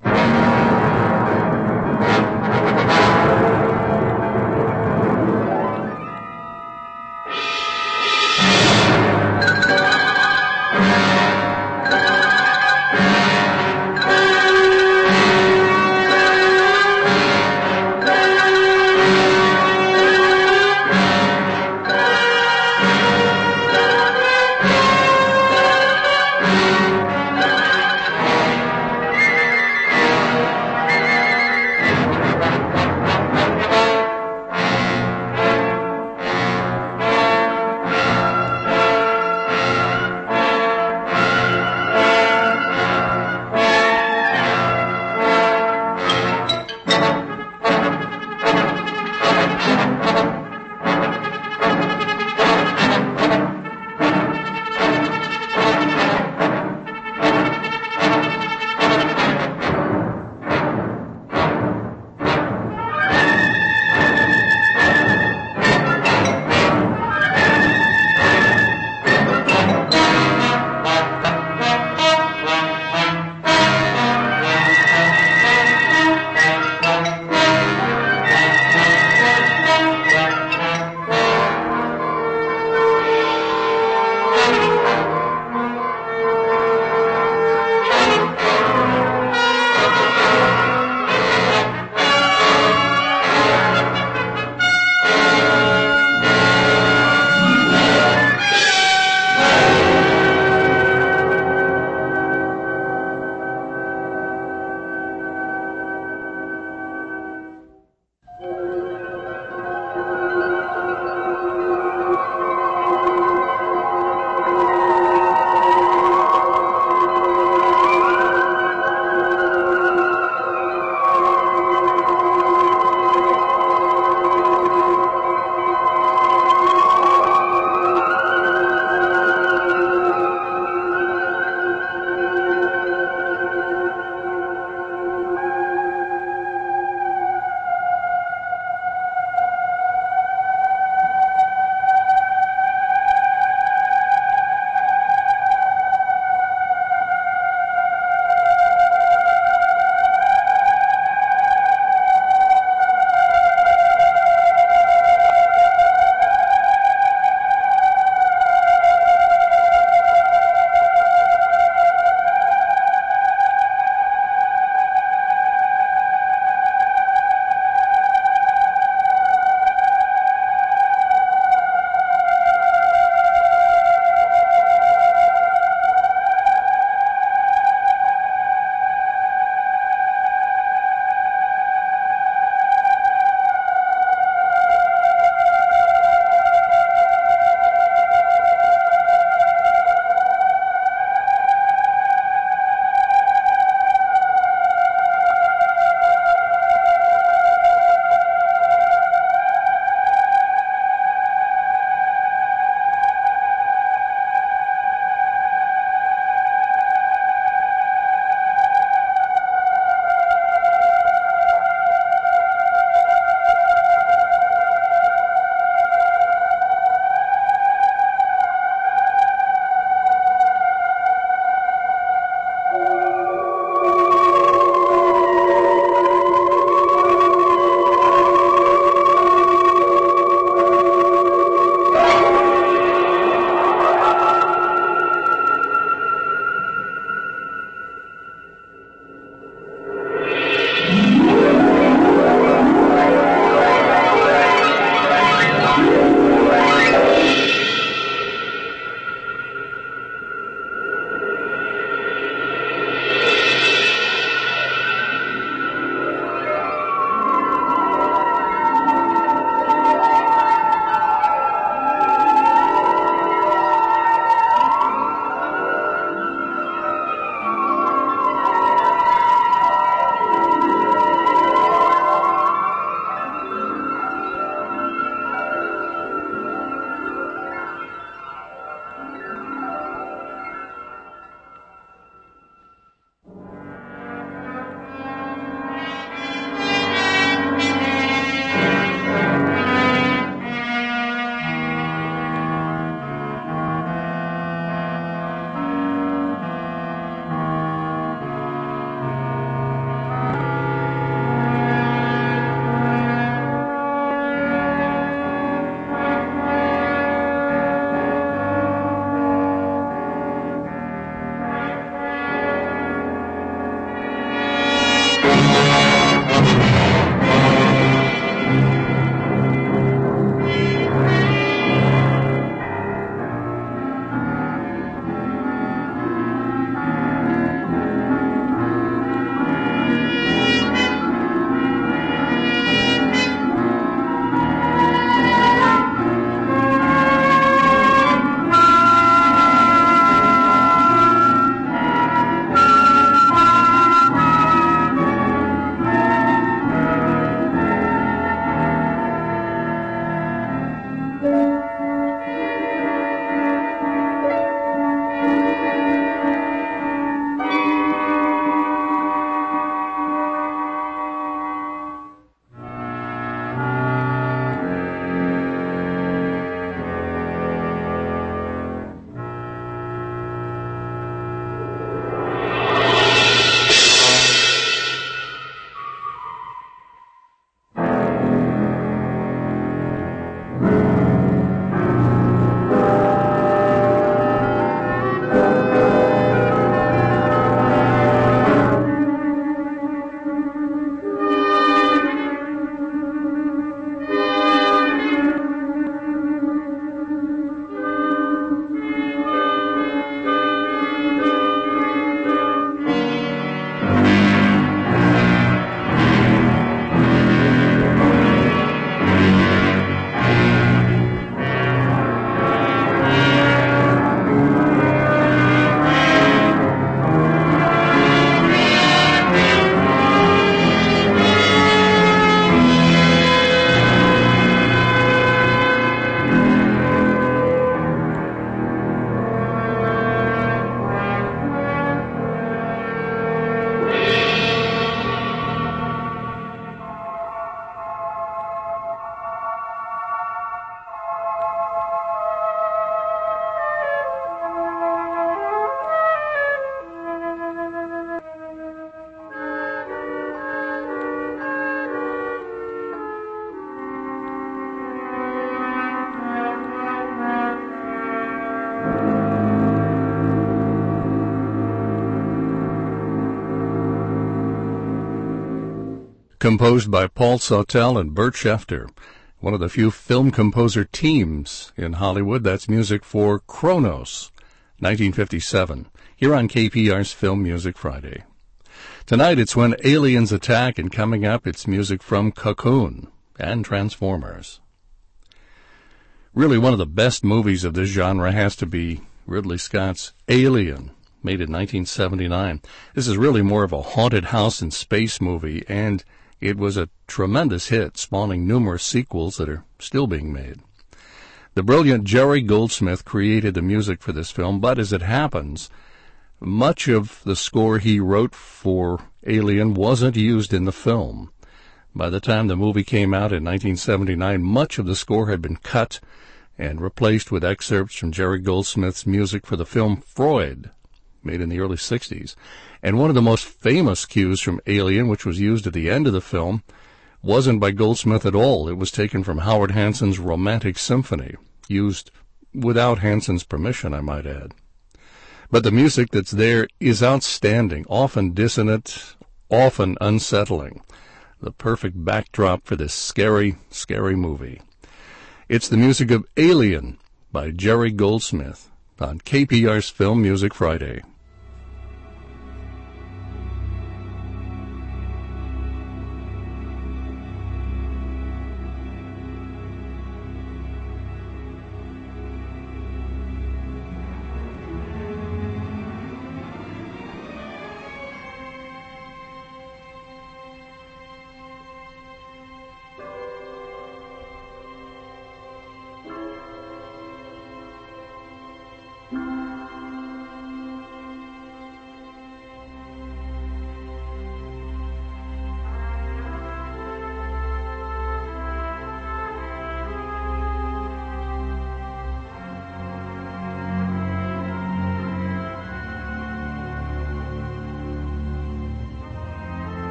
S3: composed by Paul Sautel and Bert Schefter, one of the few film composer teams in Hollywood. That's music for Kronos, 1957, here on KPR's Film Music Friday. Tonight it's When Aliens Attack, and coming up it's music from Cocoon and Transformers. Really, one of the best movies of this genre has to be Ridley Scott's Alien, made in 1979. This is really more of a haunted house in space movie, and it was a tremendous hit, spawning numerous sequels that are still being made. The brilliant Jerry Goldsmith created the music for this film, but as it happens, much of the score he wrote for Alien wasn't used in the film. By the time the movie came out in 1979, much of the score had been cut and replaced with excerpts from Jerry Goldsmith's music for the film Freud, made in the early 60s. And one of the most famous cues from Alien, which was used at the end of the film, wasn't by Goldsmith at all. It was taken from Howard Hanson's Romantic Symphony, used without Hanson's permission, I might add. But the music that's there is outstanding, often dissonant, often unsettling. The perfect backdrop for this scary, scary movie. It's the music of Alien by Jerry Goldsmith on KPR's Film Music Friday.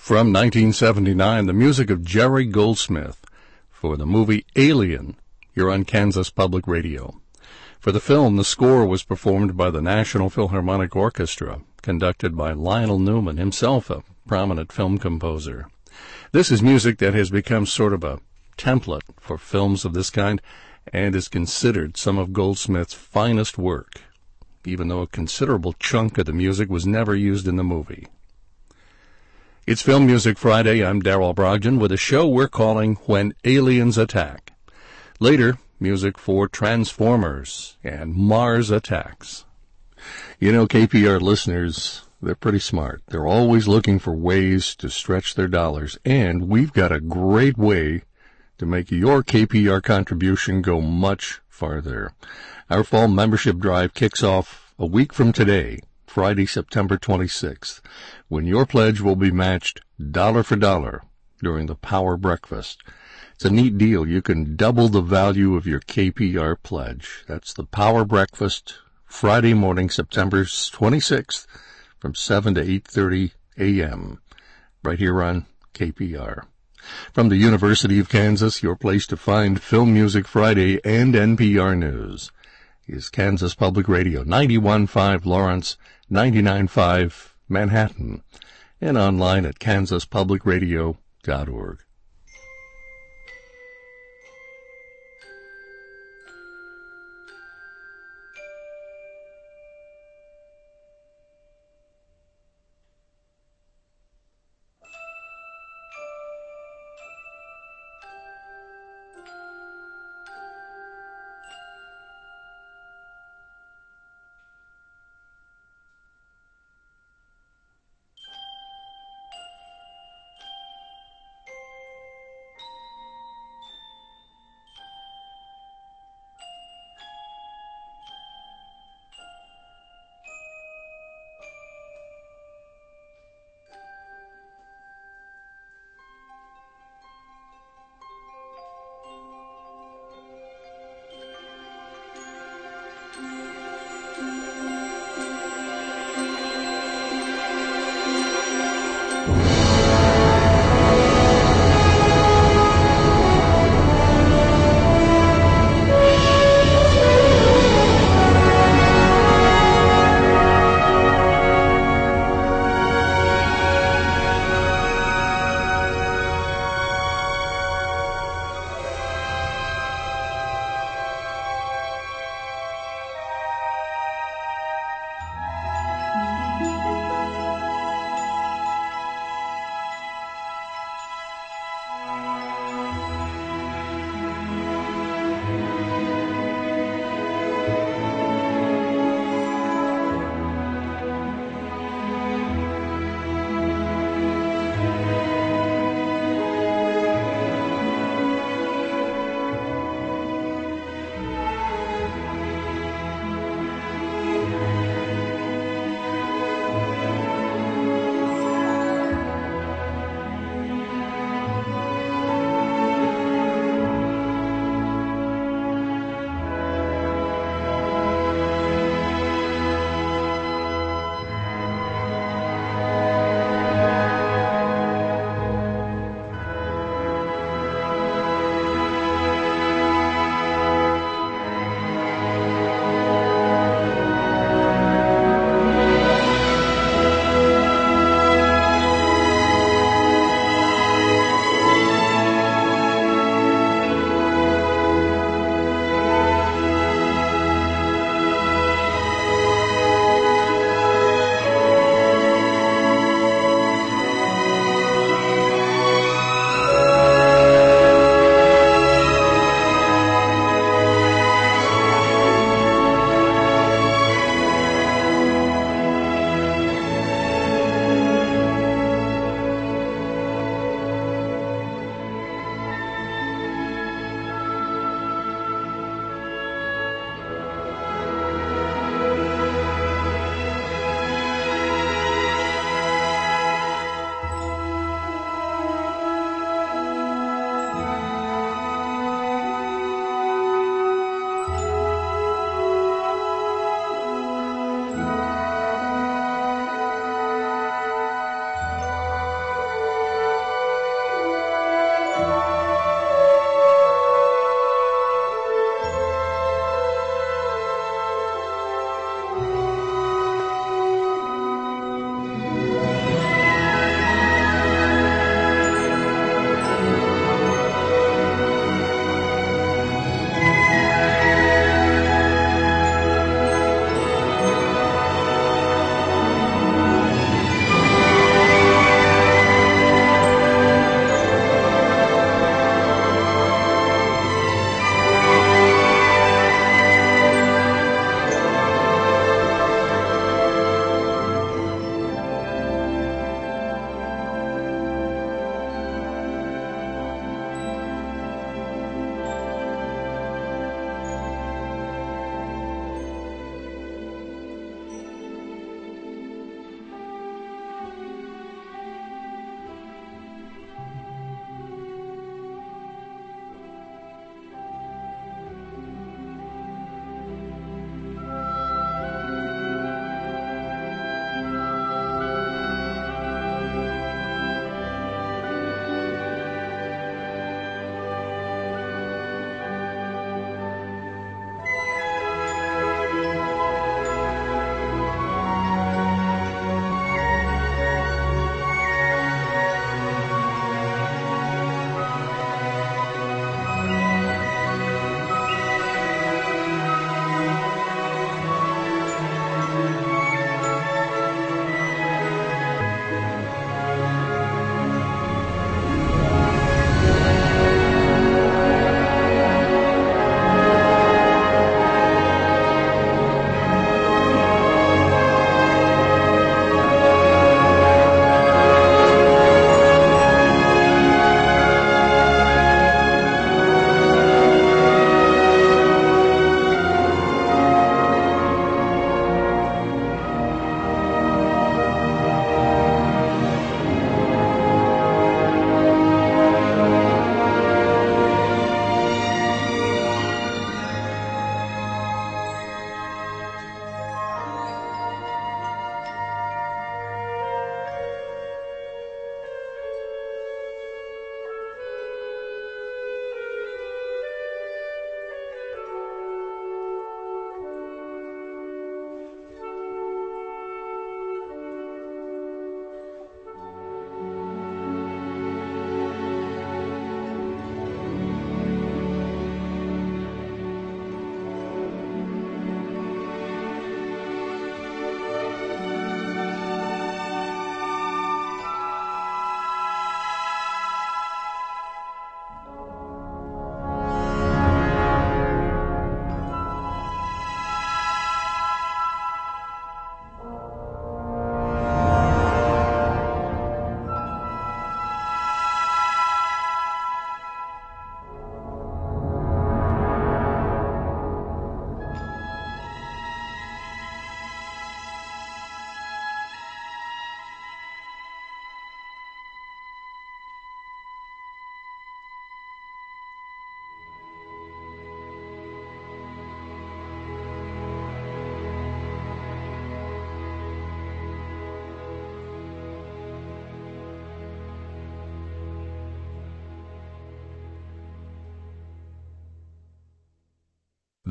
S3: From 1979, the music of Jerry Goldsmith for the movie Alien. You're on Kansas Public Radio. For the film, the score was performed by the National Philharmonic Orchestra, conducted by Lionel Newman, himself a prominent film composer. This is music that has become sort of a template for films of this kind and is considered some of Goldsmith's finest work, even though a considerable chunk of the music was never used in the movie. It's Film Music Friday. I'm Darrell Brogdon with a show we're calling When Aliens Attack. Later, music for Transformers and Mars Attacks. You know, KPR listeners, they're pretty smart. They're always looking for ways to stretch their dollars, and we've got a great way to make your KPR contribution go much farther. Our fall membership drive kicks off a week from today, Friday, September 26th, when your pledge will be matched dollar for dollar during the Power Breakfast. It's a neat deal. You can double the value of your KPR pledge. That's the Power Breakfast, Friday morning, September 26th, from 7 to 8:30 a.m., right here on KPR. From the University of Kansas, your place to find Film Music Friday and NPR News is Kansas Public Radio, 91.5 Lawrence, 99.5 Manhattan, and online at kansaspublicradio.org.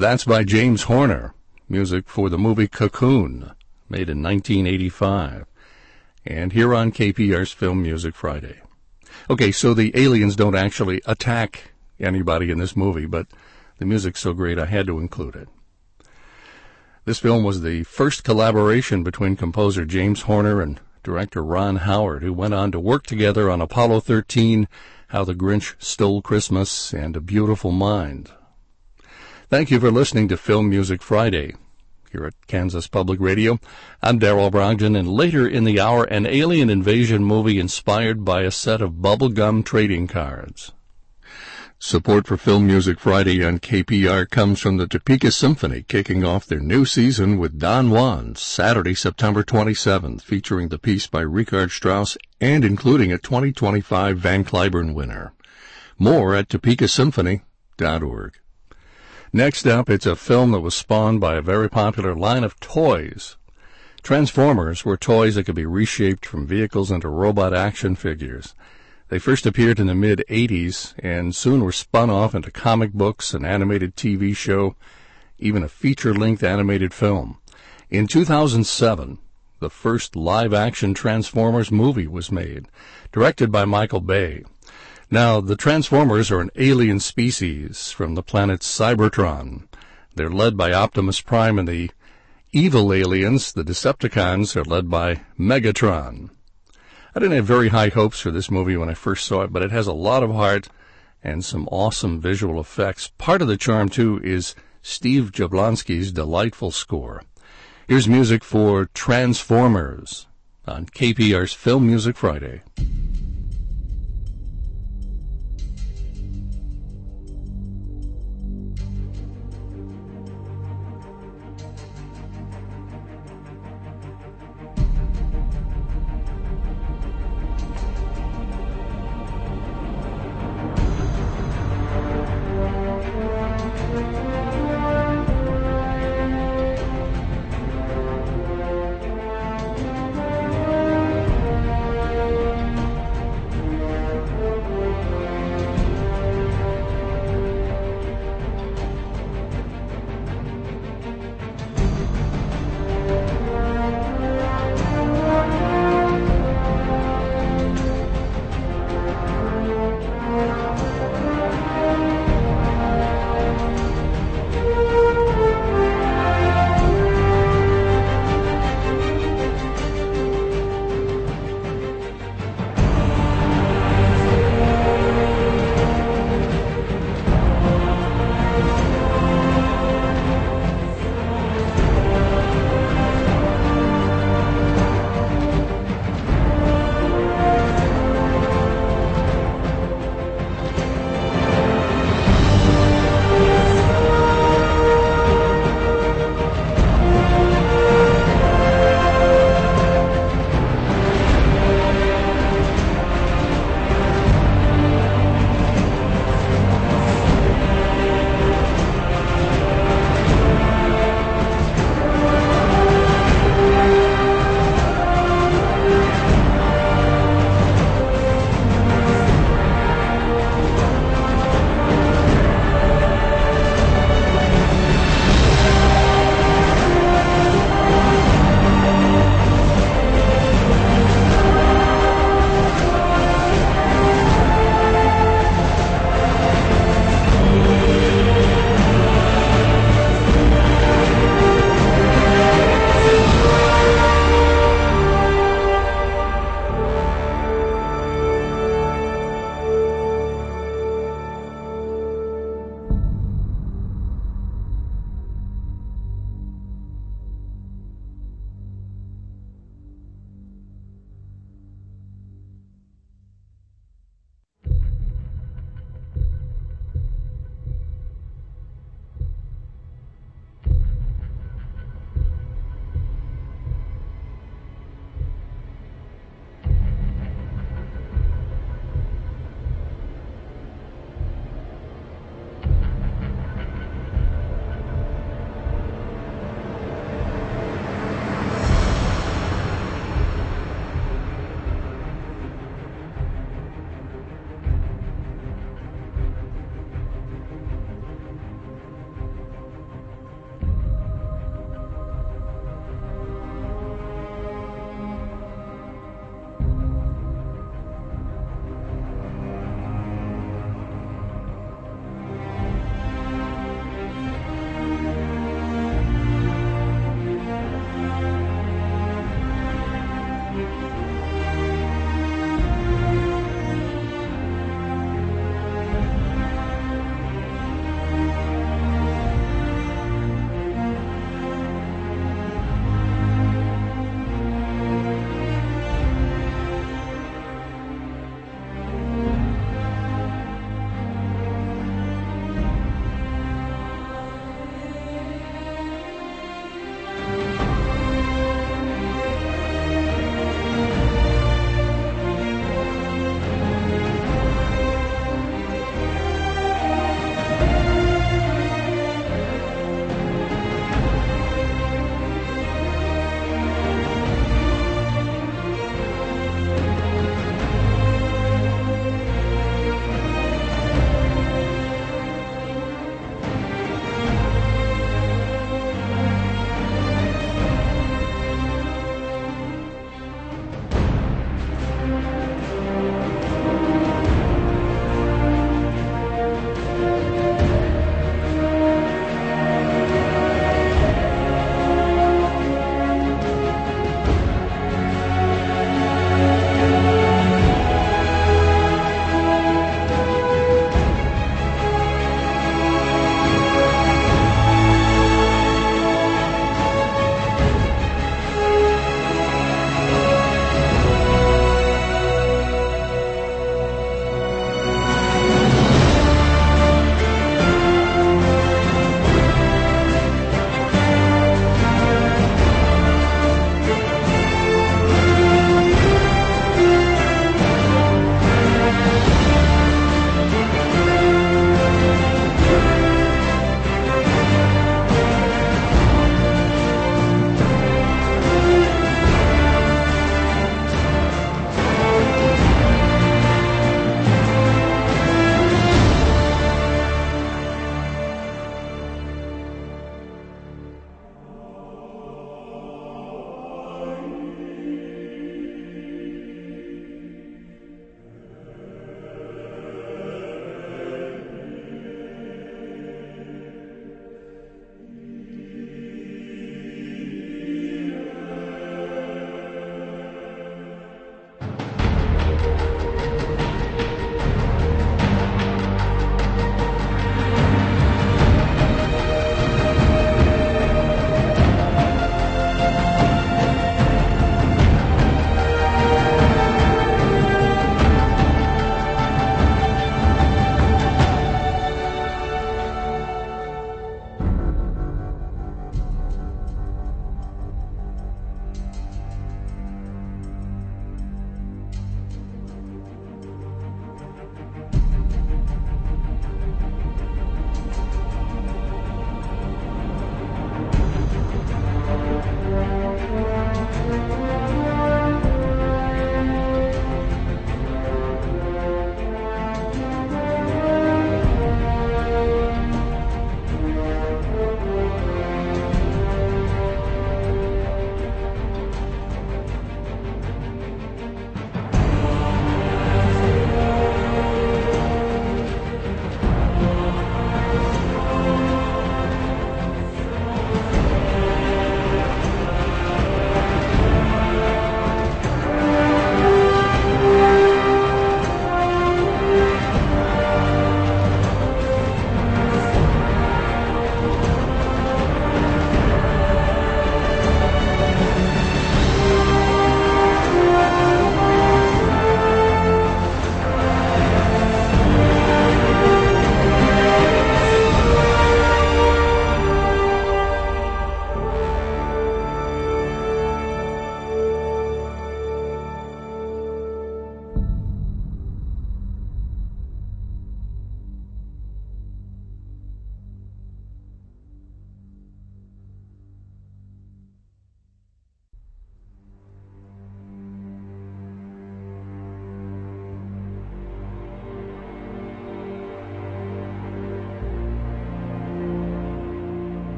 S3: That's by James Horner, music for the movie Cocoon, made in 1985, and here on KPR's Film Music Friday. Okay, so the aliens don't actually attack anybody in this movie, but the music's so great I had to include it. This film was the first collaboration between composer James Horner and director Ron Howard, who went on to work together on Apollo 13, How the Grinch Stole Christmas, and A Beautiful Mind. Thank you for listening to Film Music Friday here at Kansas Public Radio. I'm Darrell Brogdon, and later in the hour, an alien invasion movie inspired by a set of bubblegum trading cards. Support for Film Music Friday on KPR comes from the Topeka Symphony, kicking off their new season with Don Juan, Saturday, September 27th, featuring the piece by Richard Strauss and including a 2025 Van Cliburn winner. More at topekasymphony.org. Next up, it's a film that was spawned by a very popular line of toys. Transformers were toys that could be reshaped from vehicles into robot action figures. They first appeared in the mid-'80s and soon were spun off into comic books, an animated TV show, even a feature-length animated film. In 2007, the first live-action Transformers movie was made, directed by Michael Bay. Now, the Transformers are an alien species from the planet Cybertron. They're led by Optimus Prime, and the evil aliens, the Decepticons, are led by Megatron. I didn't have very high hopes for this movie when I first saw it, but it has a lot of heart and some awesome visual effects. Part of the charm, too, is Steve Jablonsky's delightful score. Here's music for Transformers on KPR's Film Music Friday.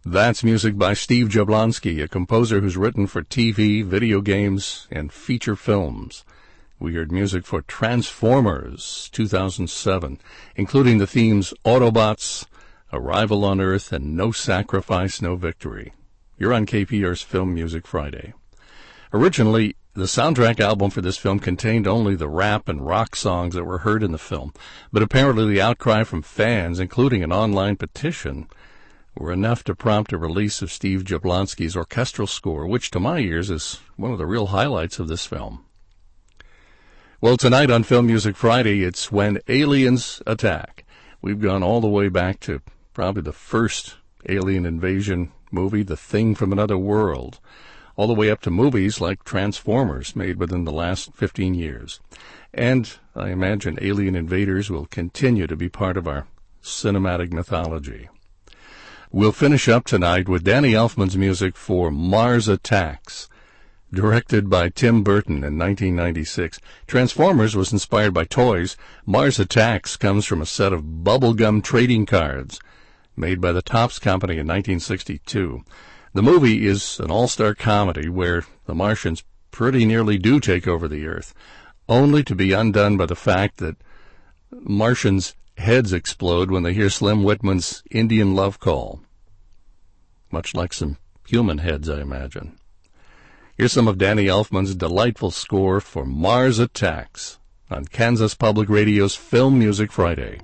S3: That's music by Steve Jablonsky, a composer who's written for TV, video games, and feature films. We heard music for Transformers 2007, including the themes Autobots, Arrival on Earth, and No Sacrifice, No Victory. You're on KPR's Film Music Friday. Originally, the soundtrack album for this film contained only the rap and rock songs that were heard in the film, but apparently the outcry from fans, including an online petition, were enough to prompt a release of Steve Jablonsky's orchestral score, which to my ears is one of the real highlights of this film. Well, tonight on Film Music Friday, it's When Aliens Attack. We've gone all the way back to probably the first alien invasion movie, The Thing from Another World, all the way up to movies like Transformers, made within the last 15 years. And I imagine alien invaders will continue to be part of our cinematic mythology. We'll finish up tonight with Danny Elfman's music for Mars Attacks, directed by Tim Burton in 1996. Transformers was inspired by toys. Mars Attacks comes from a set of bubblegum trading cards made by the Topps Company in 1962. The movie is an all-star comedy where the Martians pretty nearly do take over the Earth, only to be undone by the fact that Martians' heads explode when they hear Slim Whitman's Indian Love Call. Much like some human heads, I imagine. Here's some of Danny Elfman's delightful score for Mars Attacks on Kansas Public Radio's Film Music Friday.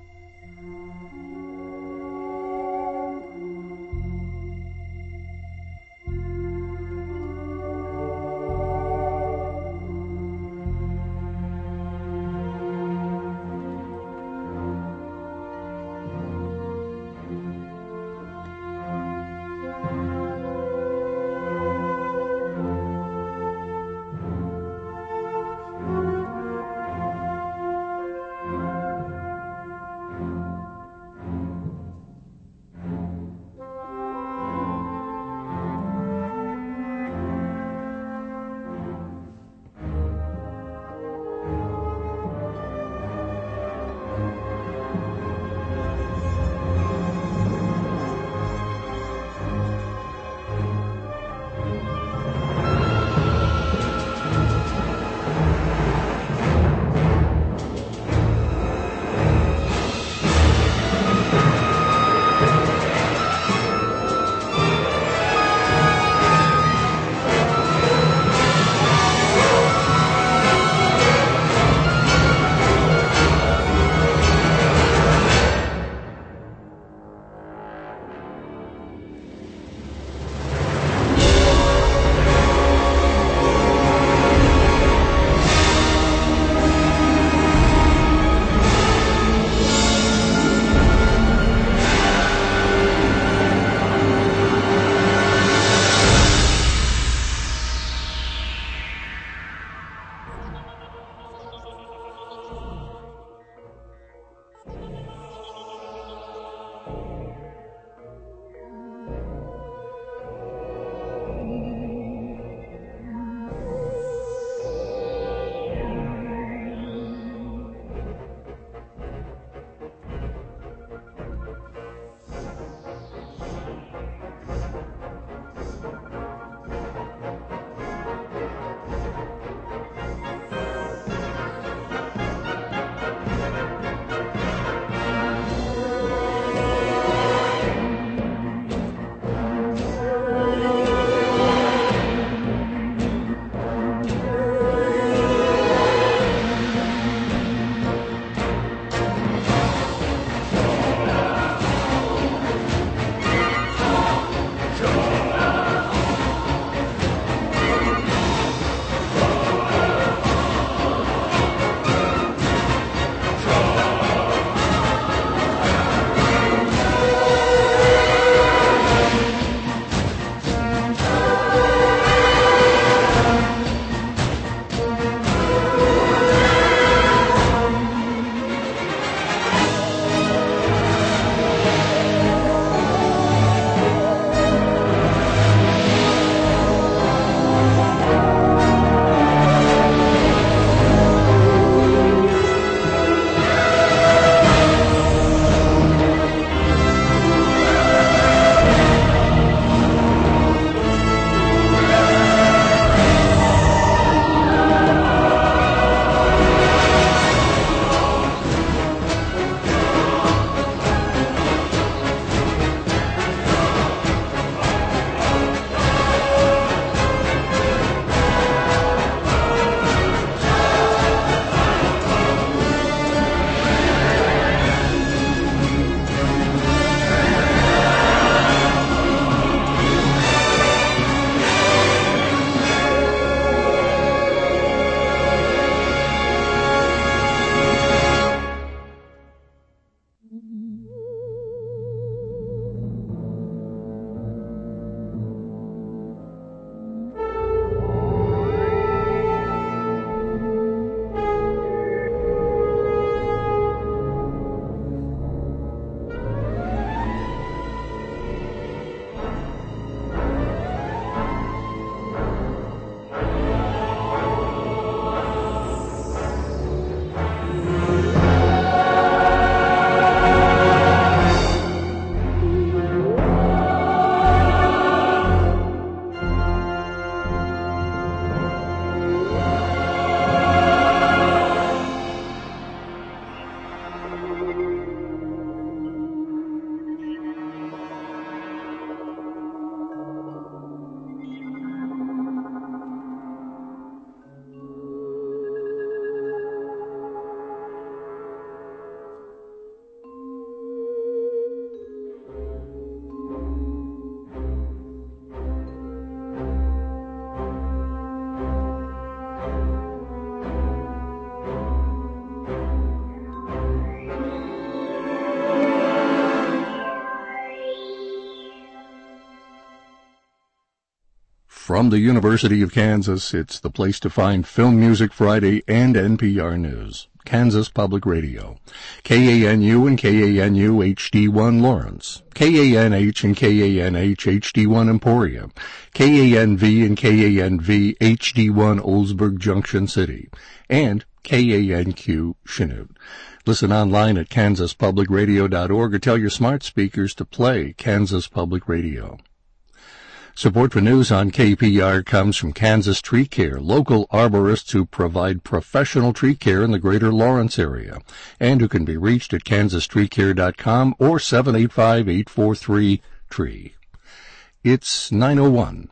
S3: From the University of Kansas, it's the place to find Film Music Friday and NPR News. Kansas Public Radio. KANU and KANU HD1 Lawrence. KANH and KANH HD1 Emporia. KANV and KANV HD1 Oldsburg Junction City. And KANQ Chanute. Listen online at kansaspublicradio.org or tell your smart speakers to play Kansas Public Radio. Support for news on KPR comes from Kansas Tree Care, local arborists who provide professional tree care in the greater Lawrence area, and who can be reached at kansastreecare.com or 785-843-TREE. It's 9:01.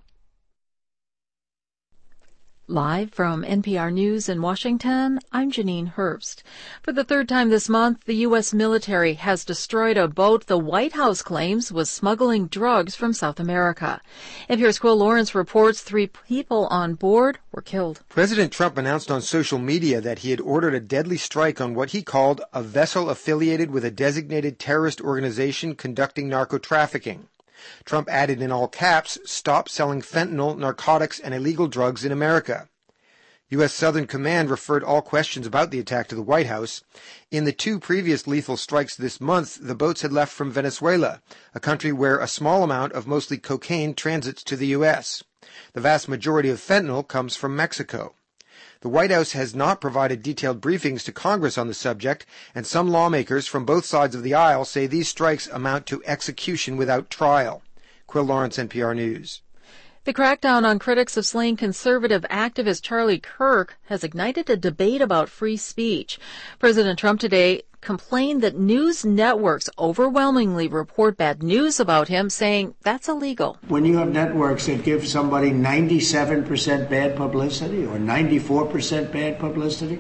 S15: Live from NPR News in Washington, I'm Janine Herbst. For the third time this month, the U.S. military has destroyed a boat the White House claims was smuggling drugs from South America. NPR's Quill Lawrence reports 3 people on board were killed.
S1: President Trump announced on social media that he had ordered a deadly strike on what he called a vessel affiliated with a designated terrorist organization conducting narco-trafficking. Trump added in all caps, "Stop selling fentanyl, narcotics, and illegal drugs in America." U.S. Southern Command referred all questions about the attack to the White House. In the 2 previous lethal strikes this month, the boats had left from Venezuela, a country where a small amount of mostly cocaine transits to the U.S. The vast majority of fentanyl comes from Mexico. The White House has not provided detailed briefings to Congress on the subject, and some lawmakers from both sides of the aisle say these strikes amount to execution without trial. Quill Lawrence, NPR News.
S15: The crackdown on critics of slain conservative activist Charlie Kirk has ignited a debate about free speech. President Trump today complained that news networks overwhelmingly report bad news about him, saying that's illegal.
S5: When you have networks that give somebody 97% bad publicity or 94% bad publicity,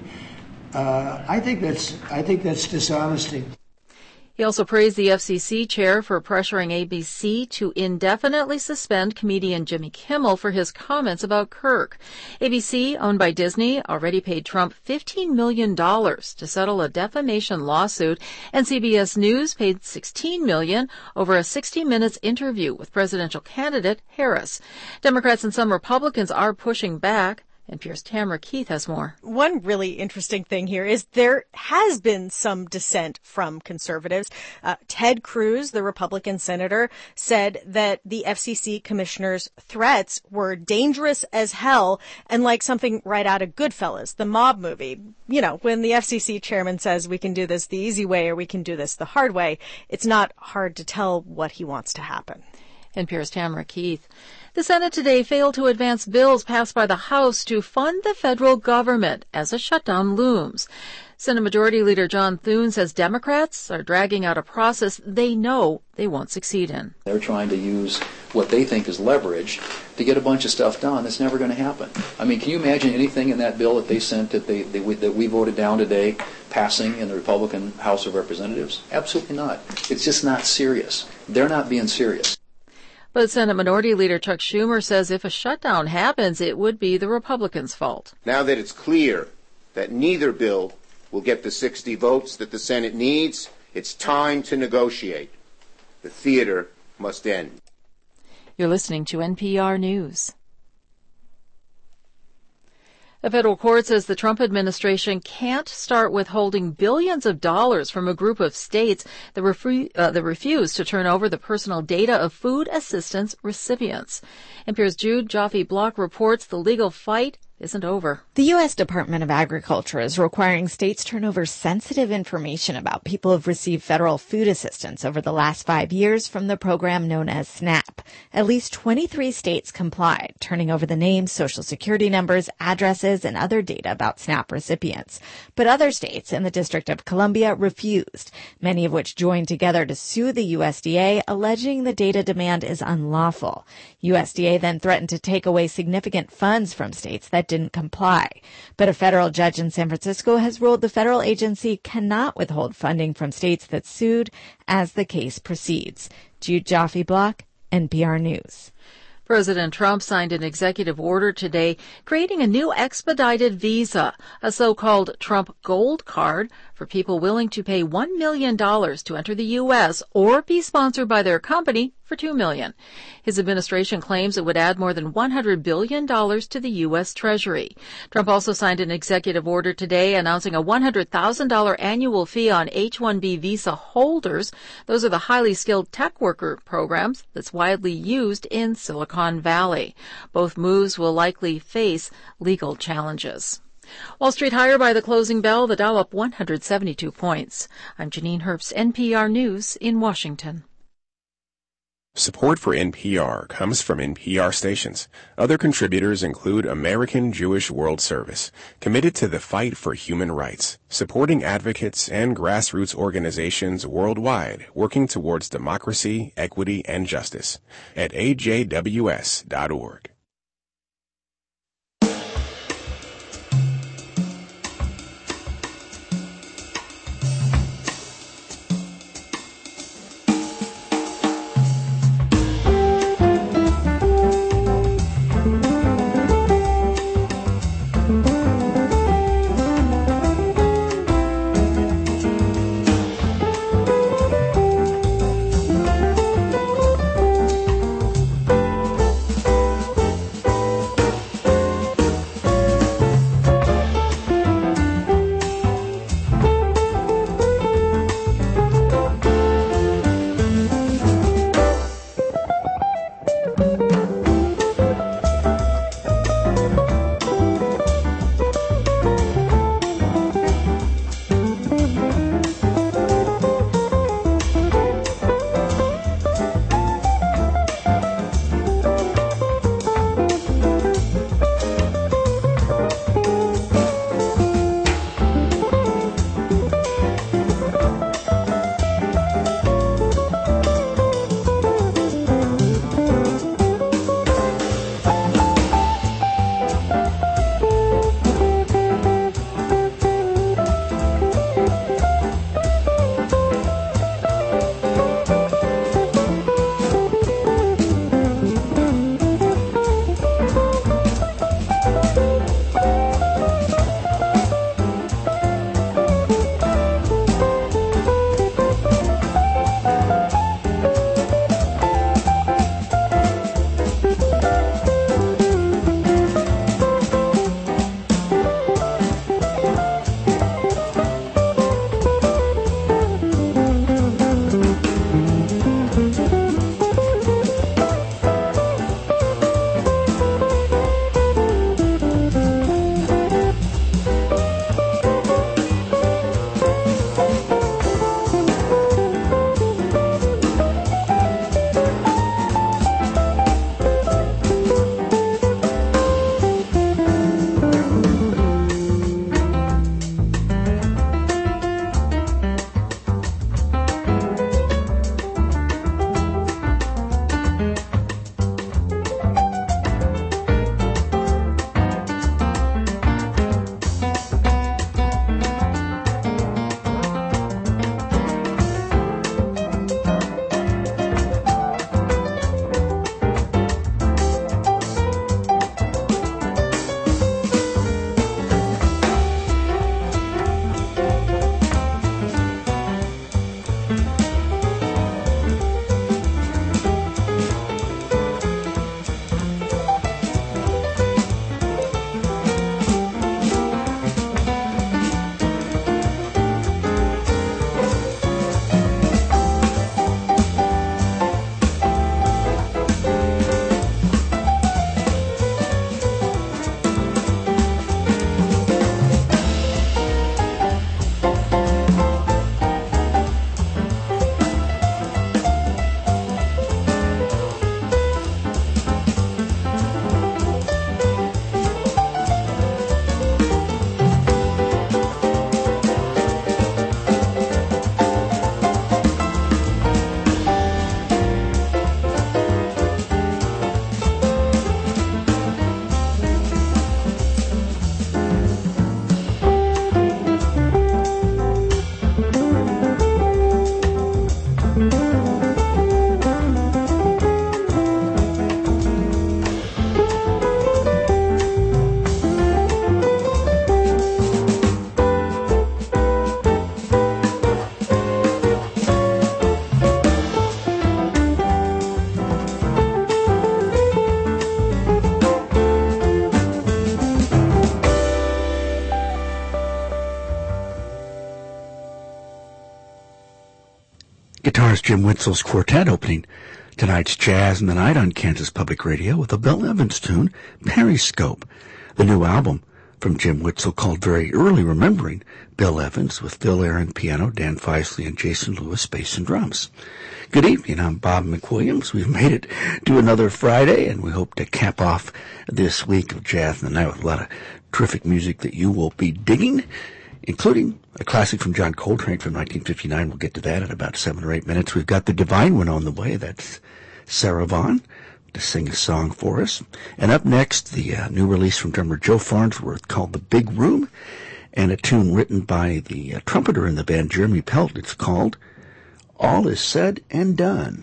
S5: I think that's dishonesty.
S15: He also praised the FCC chair for pressuring ABC to indefinitely suspend comedian Jimmy Kimmel for his comments about Kirk. ABC, owned by Disney, already paid Trump $15 million to settle a defamation lawsuit, and CBS News paid $16 million over a 60 Minutes interview with presidential candidate Harris. Democrats and some Republicans are pushing back. NPR's Tamara Keith has more.
S6: One really interesting thing here is there has been some dissent from conservatives. Ted Cruz, the Republican senator, said that the FCC commissioner's threats were dangerous as hell and like something right out of Goodfellas, the mob movie. You know, when the FCC chairman says we can do this the easy way or we can do this the hard way, it's not hard to tell what he wants to happen.
S15: NPR's Tamara Keith. The Senate today failed to advance bills passed by the House to fund the federal government as a shutdown looms. Senate Majority Leader John Thune says Democrats are dragging out a process they know they won't succeed in.
S8: They're trying to use what they think is leverage to get a bunch of stuff done that's never going to happen. I mean, can you imagine anything in that bill that they sent that we voted down today passing in the Republican House of Representatives? Absolutely not. It's just not serious. They're not being serious.
S15: But Senate Minority Leader Chuck Schumer says if a shutdown happens, it would be the Republicans' fault.
S25: Now that it's clear that neither bill will get the 60 votes that the Senate needs, it's time to negotiate. The theater must end.
S15: You're listening to NPR News. A federal court says the Trump administration can't start withholding billions of dollars from a group of states that refuse to turn over the personal data of food assistance recipients. NPR's Jude Joffe-Block reports the legal fight isn't over.
S26: The U.S. Department of Agriculture is requiring states turn over sensitive information about people who've received federal food assistance over the last 5 years from the program known as SNAP. At least 23 states complied, turning over the names, social security numbers, addresses, and other data about SNAP recipients. But other states in the District of Columbia refused, many of which joined together to sue the USDA, alleging the data demand is unlawful. USDA then threatened to take away significant funds from states that didn't comply. But a federal judge in San Francisco has ruled the federal agency cannot withhold funding from states that sued as the case proceeds. Jude Joffe-Block, NPR News.
S15: President Trump signed an executive order today creating a new expedited visa, a so-called Trump Gold Card, for people willing to pay $1 million to enter the U.S. or be sponsored by their company for $2 million. His administration claims it would add more than $100 billion to the U.S. Treasury. Trump also signed an executive order today announcing a $100,000 annual fee on H-1B visa holders. Those are the highly skilled tech worker programs that's widely used in Silicon Valley. Both moves will likely face legal challenges. Wall Street higher by the closing bell, the Dow up 172 points. I'm Janine Herbst, NPR News in Washington.
S4: Support for NPR comes from NPR stations. Other contributors include American Jewish World Service, committed to the fight for human rights, supporting advocates and grassroots organizations worldwide working towards democracy, equity, and justice at ajws.org.
S7: Guitarist Jim Witzel's quartet opening tonight's Jazz in the Night on Kansas Public Radio with a Bill Evans tune, Periscope, the new album from Jim Witzel called Very Early Remembering Bill Evans, with Phil Aaron piano, Dan Feisley and Jason Lewis bass and drums. Good evening, I'm Bob McWilliams. We've made it to another Friday, and we hope to cap off this week of Jazz in the Night with a lot of terrific music that you will be digging, including a classic from John Coltrane from 1959. We'll get to that in about 7 or 8 minutes. We've got the Divine One on the way. That's Sarah Vaughan to sing a song for us. And up next, the new release from drummer Joe Farnsworth called The Big Room, and a tune written by the trumpeter in the band, Jeremy Pelt. It's called All Is Said and Done.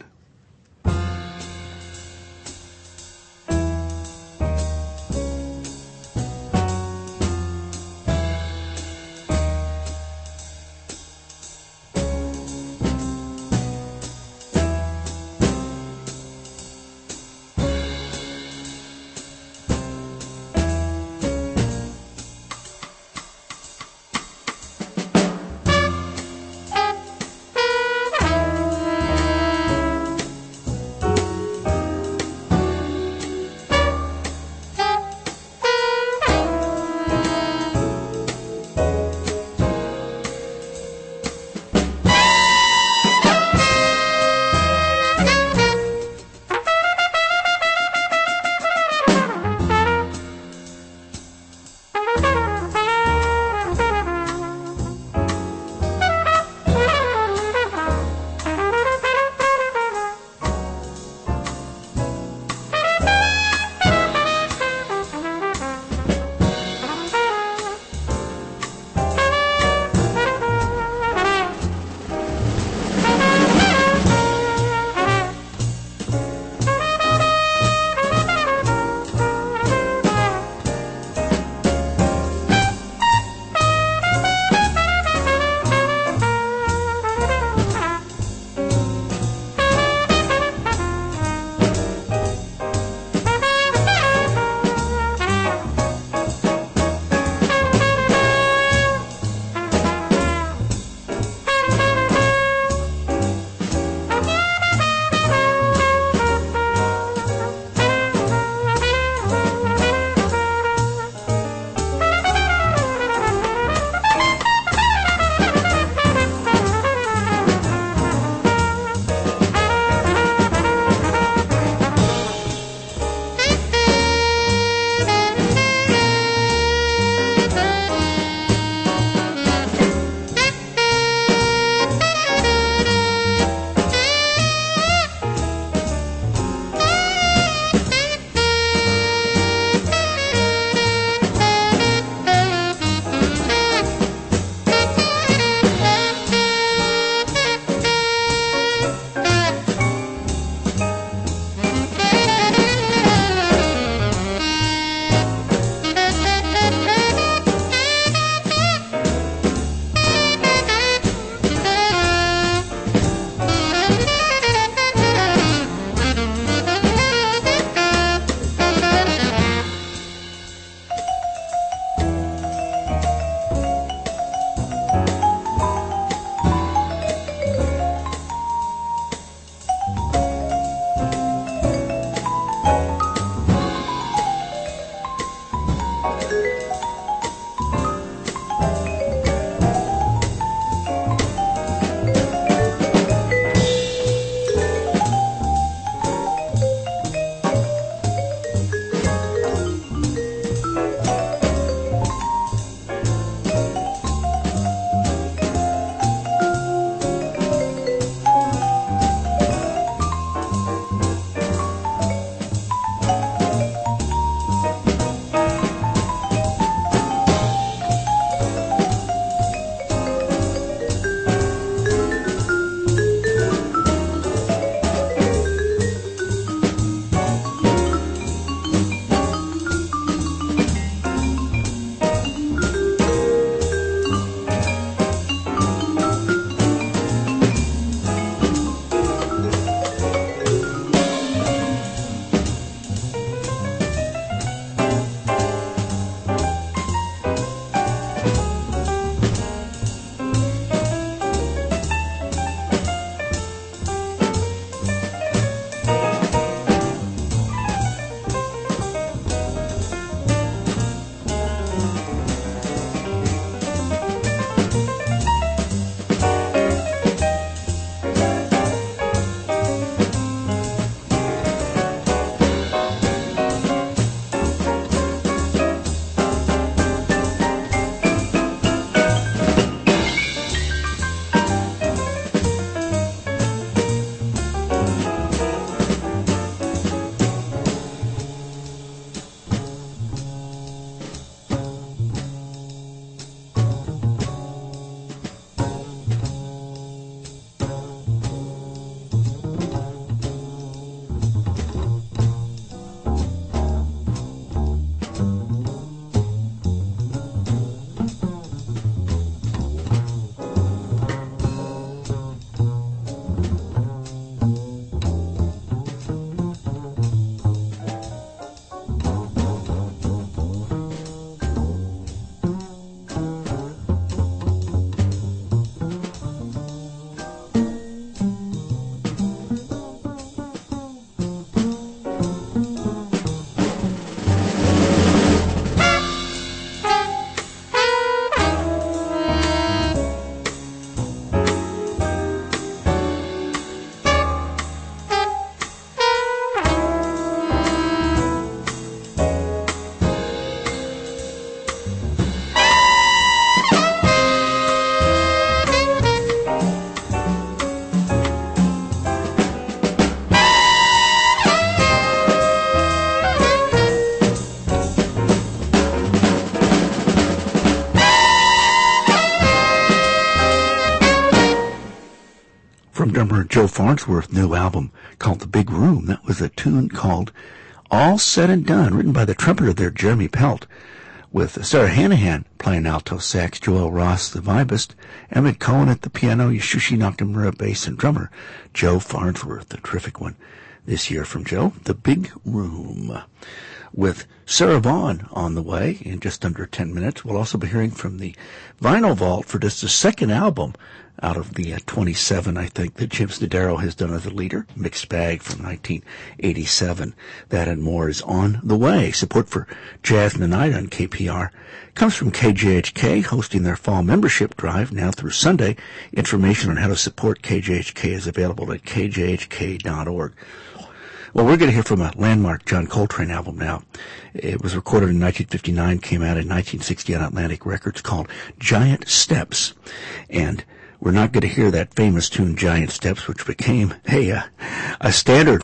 S7: From drummer Joe Farnsworth's new album called The Big Room, that was a tune called All Said and Done, written by the trumpeter there, Jeremy Pelt, with Sarah Hanahan playing alto sax, Joel Ross the vibist, Emmett Cohen at the piano, Yasushi Nakamura bass, and drummer Joe Farnsworth, the terrific one this year from Joe, The Big Room. With Sarah Vaughan on the way in just under 10 minutes. We'll also be hearing from the Vinyl Vault for just the second album out of the 27, I think, that Jim Snodaro has done as a leader. Mixed Bag from 1987. That and more is on the way. Support for Jazz in the Night on KPR comes from KJHK, hosting their fall membership drive now through Sunday. Information on how to support KJHK is available at kjhk.org. Well, we're going to hear from a landmark John Coltrane album now. It was recorded in 1959, came out in 1960 on Atlantic Records, called Giant Steps. And we're not going to hear that famous tune, Giant Steps, which became a standard